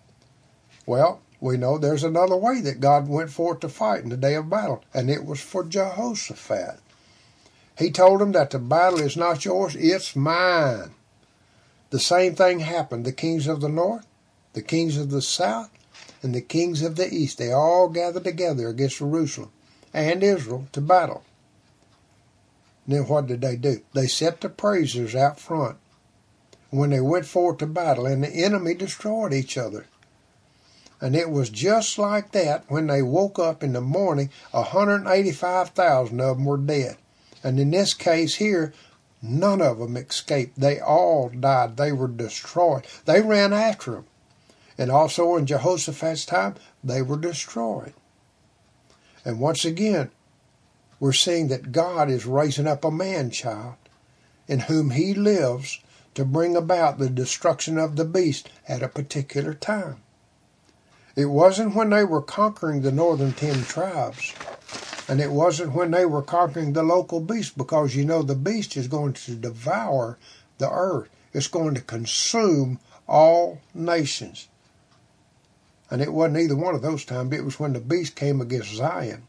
D: Well, we know there's another way that God went forth to fight in the day of battle, and it was for Jehoshaphat. He told him that the battle is not yours, it's mine. The same thing happened. The kings of the north, the kings of the south, and the kings of the east, they all gathered together against Jerusalem and Israel to battle. And then what did they do? They set the praisers out front when they went forth to battle, and the enemy destroyed each other. And it was just like that when they woke up in the morning, one hundred eighty-five thousand of them were dead. And in this case here, none of them escaped. They all died. They were destroyed. They ran after them. And also in Jehoshaphat's time, they were destroyed. And once again, we're seeing that God is raising up a man-child in whom he lives to bring about the destruction of the beast at a particular time. It wasn't when they were conquering the northern ten tribes, and it wasn't when they were conquering the local beast, because you know the beast is going to devour the earth. It's going to consume all nations. And it wasn't either one of those times. It was when the beast came against Zion.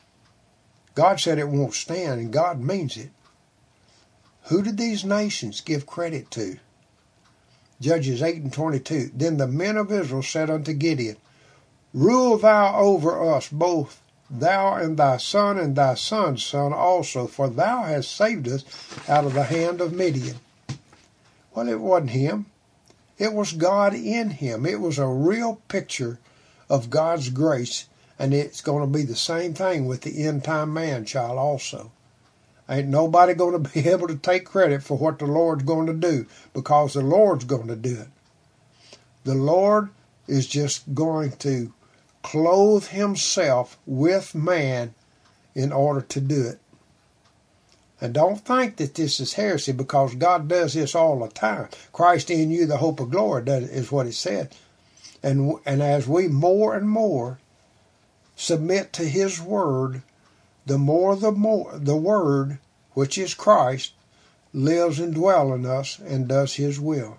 D: God said it won't stand, and God means it. Who did these nations give credit to? Judges eight and twenty-two. Then the men of Israel said unto Gideon, Rule thou over us both, thou and thy son and thy son's son also, for thou hast saved us out of the hand of Midian. Well, it wasn't him. It was God in him. It was a real picture of God's grace, and it's going to be the same thing with the end-time man-child also. Ain't nobody going to be able to take credit for what the Lord's going to do, because the Lord's going to do it. The Lord is just going to clothe himself with man in order to do it. And don't think that this is heresy, because God does this all the time. Christ in you, the hope of glory, does, is what it said. And, and as we more and more submit to his word, the more the more the word, which is Christ, lives and dwells in us and does his will.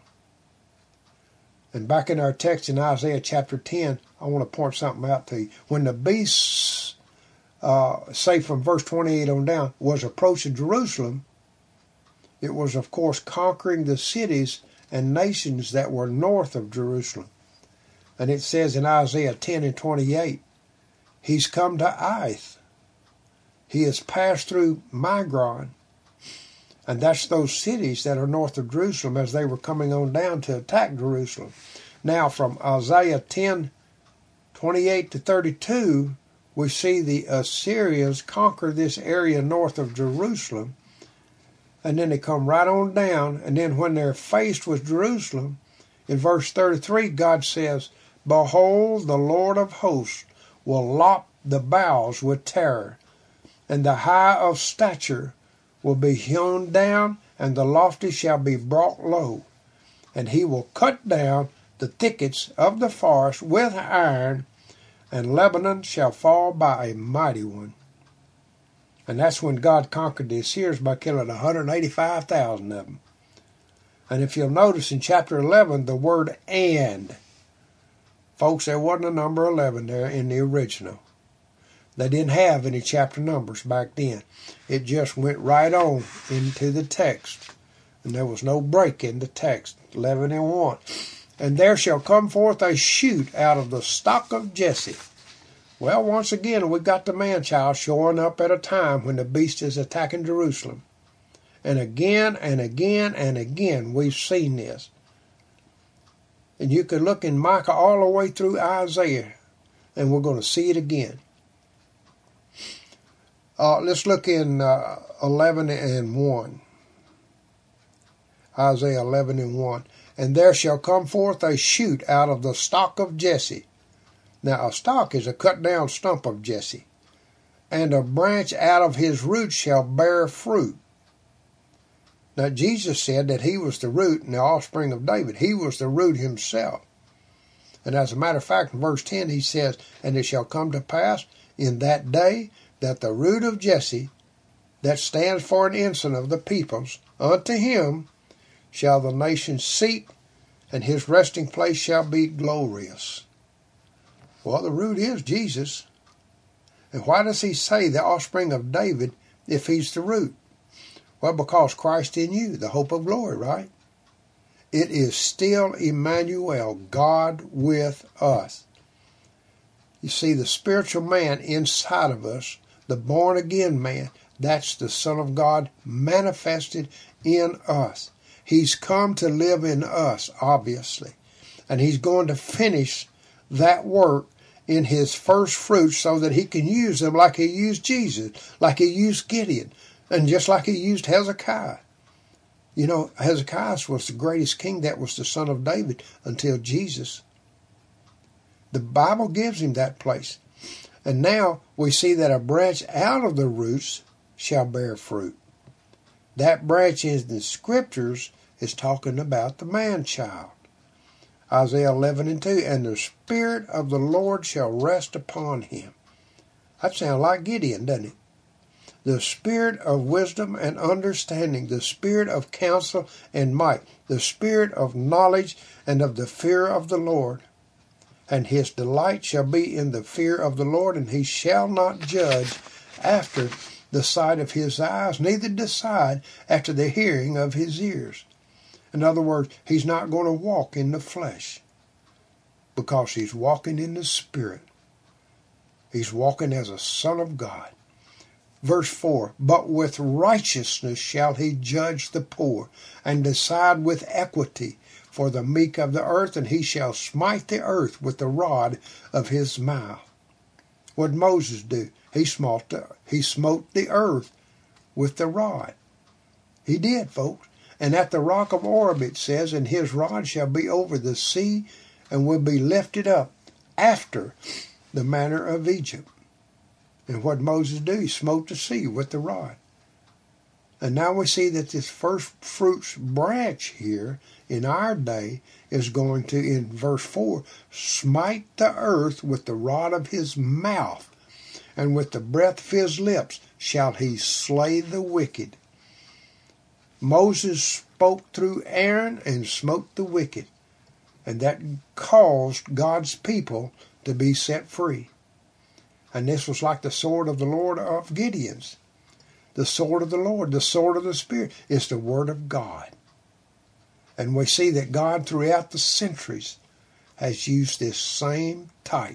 D: And back in our text in Isaiah chapter ten, I want to point something out to you. When the beasts, uh, say from verse twenty-eight on down, was approaching Jerusalem, it was, of course, conquering the cities and nations that were north of Jerusalem. And it says in Isaiah ten and twenty-eight, he's come to Aith. He has passed through Migron. And that's those cities that are north of Jerusalem as they were coming on down to attack Jerusalem. Now from Isaiah ten, twenty-eight to thirty-two, we see the Assyrians conquer this area north of Jerusalem. And then they come right on down. And then when they're faced with Jerusalem, in verse thirty-three, God says, Behold, the Lord of hosts will lop the boughs with terror, and the high of stature will be hewn down, and the lofty shall be brought low. And he will cut down the thickets of the forest with iron, and Lebanon shall fall by a mighty one. And that's when God conquered the Assyrians by killing one hundred eighty-five thousand of them. And if you'll notice in chapter eleven, the word and. Folks, there wasn't a number eleven there in the original. They didn't have any chapter numbers back then. It just went right on into the text. And there was no break in the text. eleven and one. And there shall come forth a shoot out of the stock of Jesse. Well, once again, we got the man-child showing up at a time when the beast is attacking Jerusalem. And again and again and again we've seen this. And you could look in Micah all the way through Isaiah, and we're going to see it again. Uh, let's look in uh, eleven and one. Isaiah eleven and one. And there shall come forth a shoot out of the stock of Jesse. Now, a stock is a cut down stump of Jesse. And a branch out of his root shall bear fruit. Now, Jesus said that he was the root and the offspring of David. He was the root himself. And as a matter of fact, in verse ten, he says, And it shall come to pass in that day that the root of Jesse, that stands for an ensign of the peoples, unto him shall the nations seek, and his resting place shall be glorious. Well, the root is Jesus. And why does he say the offspring of David if he's the root? Well, because Christ in you, the hope of glory, right? It is still Emmanuel, God with us. You see, the spiritual man inside of us, the born-again man, that's the Son of God manifested in us. He's come to live in us, obviously. And he's going to finish that work in his first fruits so that he can use them like he used Jesus, like he used Gideon, and just like he used Hezekiah. You know, Hezekiah was the greatest king that was the son of David until Jesus. The Bible gives him that place. And now we see that a branch out of the roots shall bear fruit. That branch in the scriptures is talking about the man-child. Isaiah eleven and two, and the Spirit of the Lord shall rest upon him. That sounds like Gideon, doesn't it? The Spirit of wisdom and understanding, the Spirit of counsel and might, the Spirit of knowledge and of the fear of the Lord. And his delight shall be in the fear of the Lord, and he shall not judge after the sight of his eyes, neither decide after the hearing of his ears. In other words, he's not going to walk in the flesh because he's walking in the Spirit. He's walking as a son of God. Verse four, but with righteousness shall he judge the poor and decide with equity for the meek of the earth, and he shall smite the earth with the rod of his mouth. What did Moses do? He smote the, he smote the earth with the rod. He did, folks. And at the rock of Oreb it says, and his rod shall be over the sea and will be lifted up after the manner of Egypt. And what did Moses do? He smote the sea with the rod. And now we see that this first fruits branch here in our day is going to, in verse four, smite the earth with the rod of his mouth, and with the breath of his lips shall he slay the wicked. Moses spoke through Aaron and smote the wicked, and that caused God's people to be set free. And this was like the sword of the Lord of Gideon's. The sword of the Lord, the sword of the Spirit, is the Word of God. And we see that God throughout the centuries has used this same type.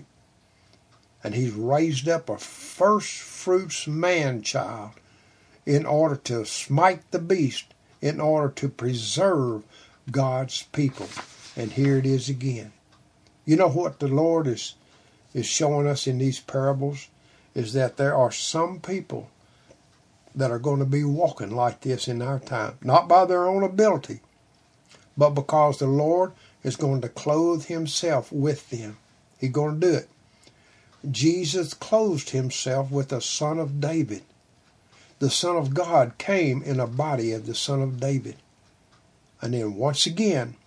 D: And he's raised up a first fruits man-child in order to smite the beast, in order to preserve God's people. And here it is again. You know what the Lord is, is showing us in these parables? Is that there are some people that are going to be walking like this in our time. Not by their own ability, but because the Lord is going to clothe himself with them. He's going to do it. Jesus clothed himself with the Son of David. The Son of God came in a body of the Son of David. And then once again,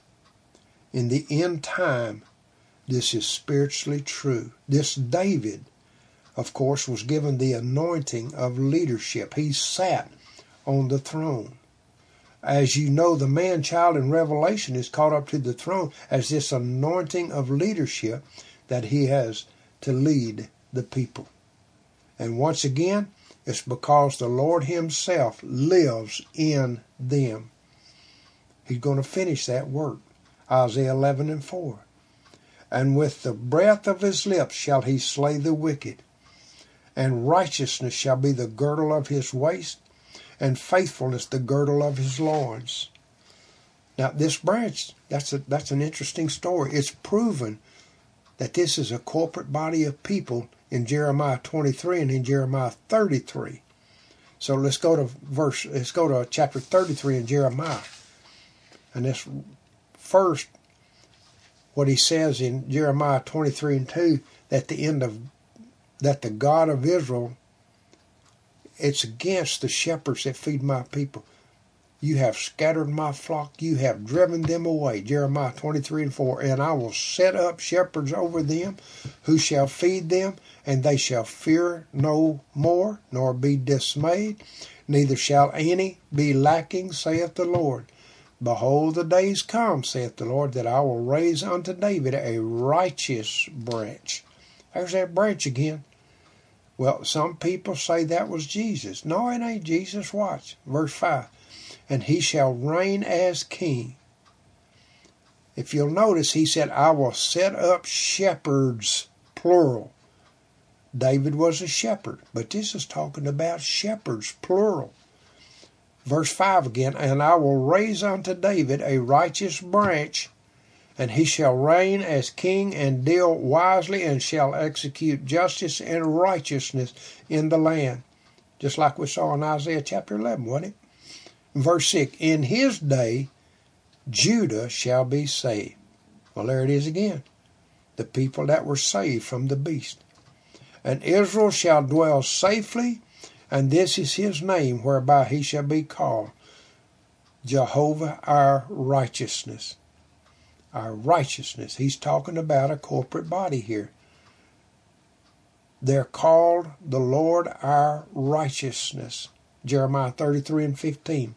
D: in the end time, this is spiritually true. This David, of course, was given the anointing of leadership. He sat on the throne. As you know, the man-child in Revelation is caught up to the throne as this anointing of leadership that he has to lead the people. And once again, it's because the Lord himself lives in them. He's going to finish that work. Isaiah eleven and four. And with the breath of his lips shall he slay the wicked, and righteousness shall be the girdle of his waist, and faithfulness the girdle of his loins. Now this branch, that's a, that's an interesting story. It's proven that this is a corporate body of people in Jeremiah twenty-three and in Jeremiah thirty-three. So let's go to verse, let's go to chapter thirty-three in Jeremiah. And this first, what he says in Jeremiah twenty-three and two, at the end of, that the God of Israel, it's against the shepherds that feed my people. You have scattered my flock, you have driven them away. Jeremiah twenty-three and four. And I will set up shepherds over them, who shall feed them, and they shall fear no more, nor be dismayed, neither shall any be lacking, saith the Lord. Behold, the days come, saith the Lord, that I will raise unto David a righteous branch. There's that branch again. Well, some people say that was Jesus. No, it ain't Jesus. Watch. Verse five. And he shall reign as king. If you'll notice, he said, I will set up shepherds, plural. David was a shepherd, but this is talking about shepherds, plural. Verse five again, and I will raise unto David a righteous branch, And he shall reign as king and deal wisely and shall execute justice and righteousness in the land. Just like we saw in Isaiah chapter eleven, wasn't it? Verse six, in his day Judah shall be saved. Well, there it is again. The people that were saved from the beast. And Israel shall dwell safely, and this is his name whereby he shall be called, Jehovah our righteousness. Our righteousness. He's talking about a corporate body here. They're called the Lord our righteousness. Jeremiah thirty-three and fifteen.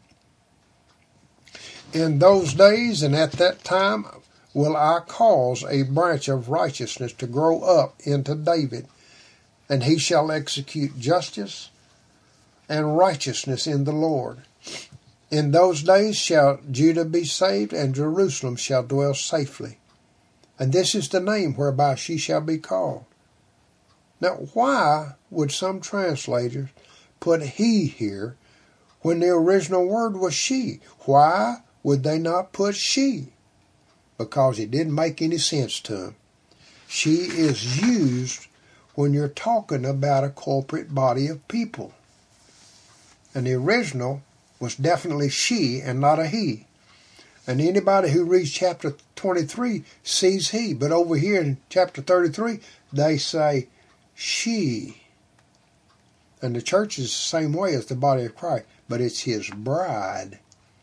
D: In those days and at that time will I cause a branch of righteousness to grow up into David, and he shall execute justice and righteousness in the Lord. In those days shall Judah be saved, and Jerusalem shall dwell safely. And this is the name whereby she shall be called. Now, why would some translators put he here when the original word was she? Why would they not put she? Because it didn't make any sense to them. She is used when you're talking about a corporate body of people. And the original was definitely she and not a he. And anybody who reads chapter twenty-three sees he. But over here in chapter thirty-three, they say she. And the church is the same way as the body of Christ. But it's his bride.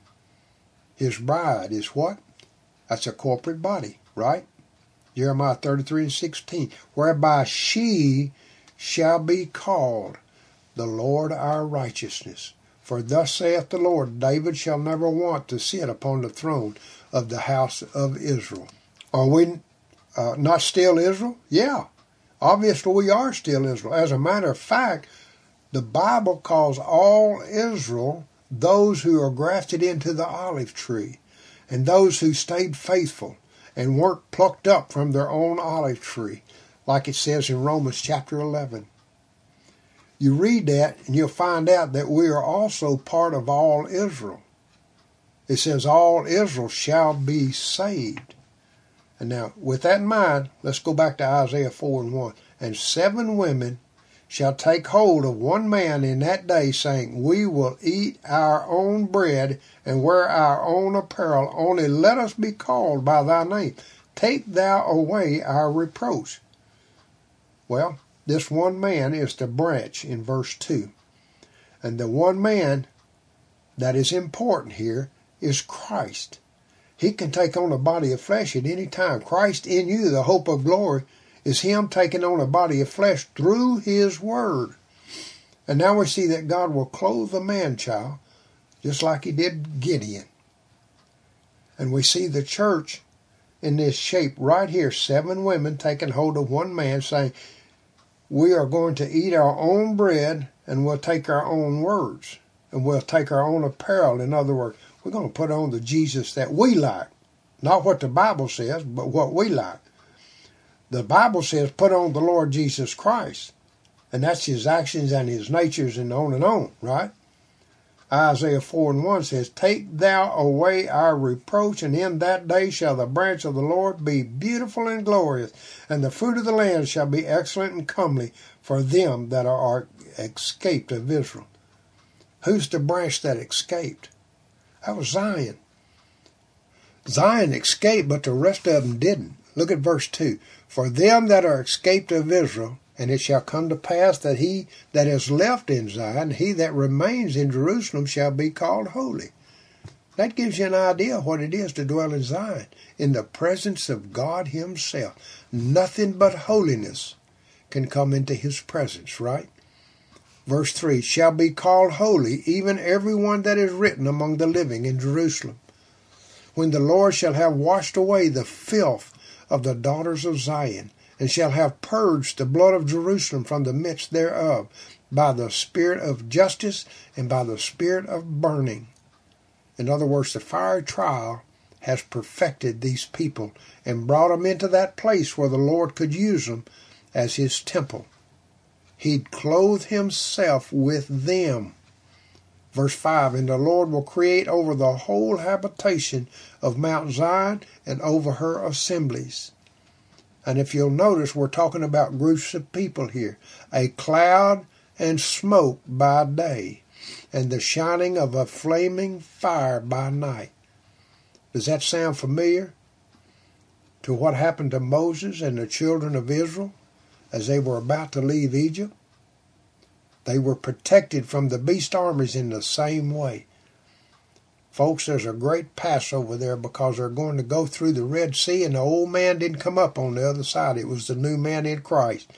D: His bride is what? That's a corporate body, right? Jeremiah thirty-three and sixteen. Whereby she shall be called the Lord our righteousness. For thus saith the Lord, David shall never want to sit upon the throne of the house of Israel. Are we uh, not still Israel? Yeah. Obviously we are still Israel. As a matter of fact, the Bible calls all Israel those who are grafted into the olive tree, and those who stayed faithful and weren't plucked up from their own olive tree, like it says in Romans chapter eleven. You read that and you'll find out that we are also part of all Israel. It says all Israel shall be saved. And now, with that in mind, let's go back to Isaiah four and one. And seven women shall take hold of one man in that day, saying, we will eat our own bread and wear our own apparel, only let us be called by thy name. Take thou away our reproach. Well, this one man is the branch in verse two. And the one man that is important here is Christ. He can take on a body of flesh at any time. Christ in you, the hope of glory, is him taking on a body of flesh through his word. And now we see that God will clothe the man-child just like he did Gideon. And we see the church in this shape right here, seven women taking hold of one man, saying, we are going to eat our own bread and we'll take our own words and we'll take our own apparel. In other words, we're going to put on the Jesus that we like. Not what the Bible says, but what we like. The Bible says put on the Lord Jesus Christ. And that's his actions and his natures and on and on, right? Isaiah four and one says, take thou away our reproach, and in that day shall the branch of the Lord be beautiful and glorious, and the fruit of the land shall be excellent and comely for them that are escaped of Israel. Who's the branch that escaped? That was Zion. Zion escaped, but the rest of them didn't. Look at verse two. For them that are escaped of Israel, and it shall come to pass that he that is left in Zion, he that remains in Jerusalem, shall be called holy. That gives you an idea of what it is to dwell in Zion, in the presence of God himself. Nothing but holiness can come into his presence, right? Verse three, shall be called holy, even every one that is written among the living in Jerusalem. When the Lord shall have washed away the filth of the daughters of Zion, and shall have purged the blood of Jerusalem from the midst thereof, by the spirit of justice and by the spirit of burning. In other words, the fiery trial has perfected these people and brought them into that place where the Lord could use them as his temple. He'd clothe himself with them. Verse five, and the Lord will create over the whole habitation of Mount Zion and over her assemblies. And if you'll notice, we're talking about groups of people here. A cloud and smoke by day, and the shining of a flaming fire by night. Does that sound familiar to what happened to Moses and the children of Israel as they were about to leave Egypt? They were protected from the beast armies in the same way. Folks, there's a great Passover there because they're going to go through the Red Sea, and the old man didn't come up on the other side. It was the new man in Christ.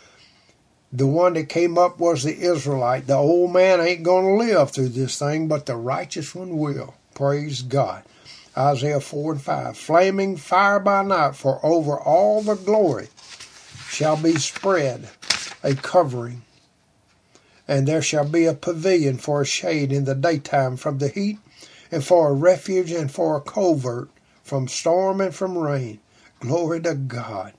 D: The one that came up was the Israelite. The old man ain't going to live through this thing, but the righteous one will. Praise God. Isaiah four and five. Flaming fire by night, for over all the glory shall be spread a covering. And there shall be a pavilion for a shade in the daytime from the heat, and for a refuge and for a covert from storm and from rain. Glory to God.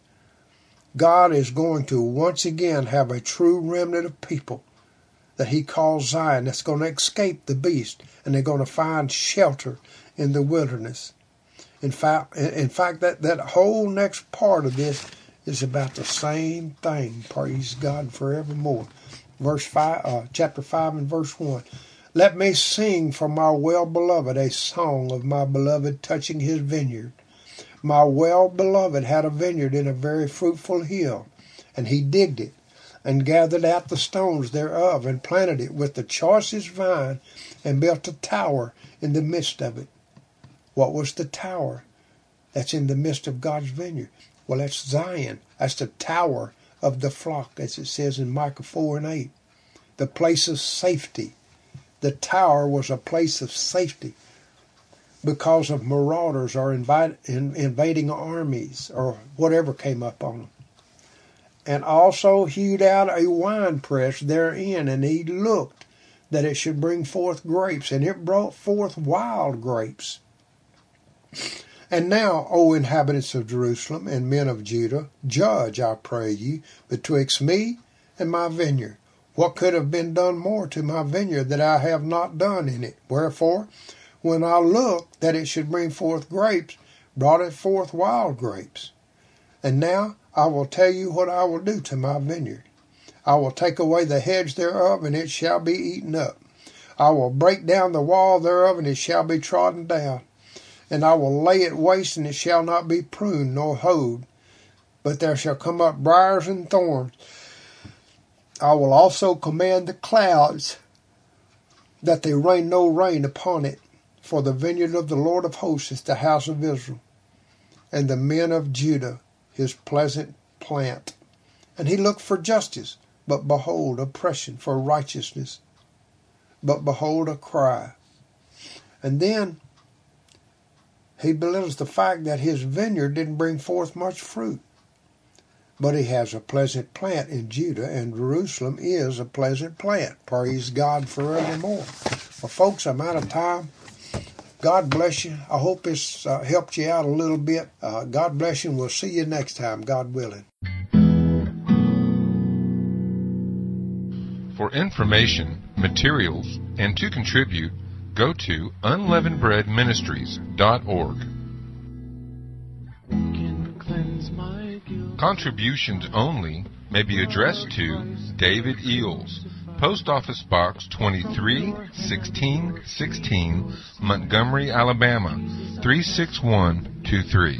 D: God is going to once again have a true remnant of people that he calls Zion that's going to escape the beast, and they're going to find shelter in the wilderness. In fact, in fact, that, that whole next part of this is about the same thing. Praise God forevermore. Verse five, uh, chapter five and verse one. Let me sing for my well-beloved a song of my beloved touching his vineyard. My well-beloved had a vineyard in a very fruitful hill, and he digged it, and gathered out the stones thereof, and planted it with the choicest vine, and built a tower in the midst of it. What was the tower that's in the midst of God's vineyard? Well, that's Zion. That's the tower of the flock, as it says in Micah four and eight. The place of safety. The tower was a place of safety because of marauders or invite, in, invading armies or whatever came up on them. And also hewed out a winepress therein, and he looked that it should bring forth grapes, and it brought forth wild grapes. And now, O inhabitants of Jerusalem and men of Judah, judge, I pray you, betwixt me and my vineyard. What could have been done more to my vineyard that I have not done in it? Wherefore, when I looked that it should bring forth grapes, brought it forth wild grapes. And now I will tell you what I will do to my vineyard. I will take away the hedge thereof, and it shall be eaten up. I will break down the wall thereof, and it shall be trodden down. And I will lay it waste, and it shall not be pruned nor hoed, but there shall come up briars and thorns. I will also command the clouds that they rain no rain upon it, for the vineyard of the Lord of hosts is the house of Israel, and the men of Judah his pleasant plant. And he looked for justice, but behold oppression, for righteousness, but behold a cry. And then he belittles the fact that his vineyard didn't bring forth much fruit. But he has a pleasant plant in Judah, and Jerusalem is a pleasant plant. Praise God forevermore. Well, folks, I'm out of time. God bless you. I hope this uh, helped you out a little bit. Uh, God bless you, and we'll see you next time, God willing.
B: For information, materials, and to contribute, go to unleavened bread ministries dot org. Contributions only may be addressed to David Eels, Post Office Box twenty-three sixteen sixteen, Montgomery, Alabama three six one two three.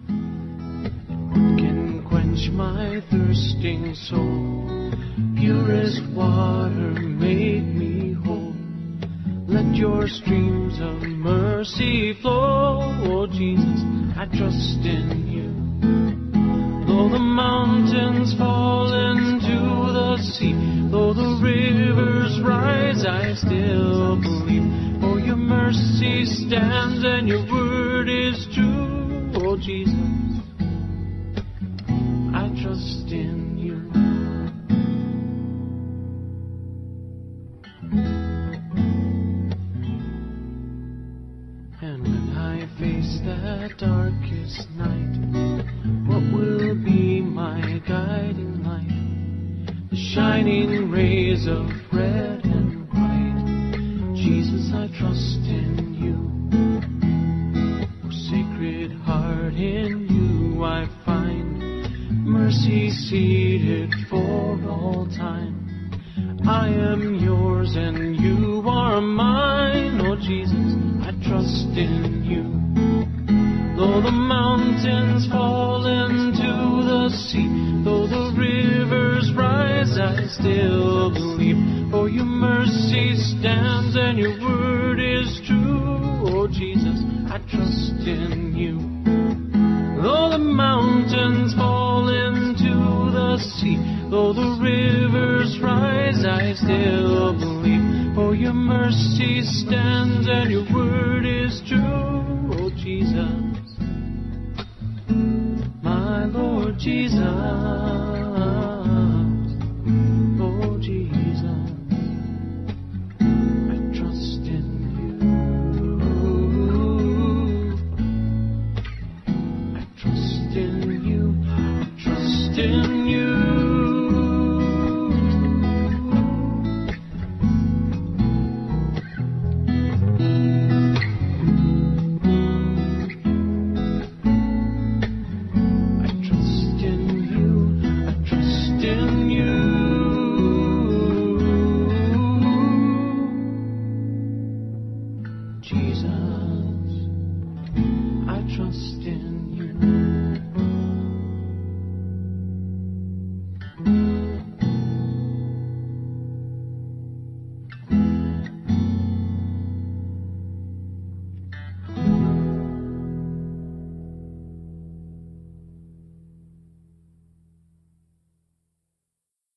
A: Can quench my thirsting soul, purest water make me whole. Let your streams of mercy flow, oh Jesus, I trust in you. Though the mountains fall into the sea, though the rivers rise, I still believe. For your mercy stands and your word is true, oh Jesus, I trust in you. And when I face that darkest night, what will be my guiding light? The shining rays of red and white. I trust in you. Oh, Sacred Heart, in you I find mercy seated for all time. I am yours and you are mine. Oh Jesus, I trust in you. Though the mountains fall into the sea, though the rivers rise, I still believe. For your mercy stands and your word is true. Oh Jesus, I trust in you. Though the mountains fall into the sea, though the rivers rise, I still believe. For your mercy stands and your word is true. Oh Jesus, my Lord Jesus, oh Jesus, I trust in you. I trust in you.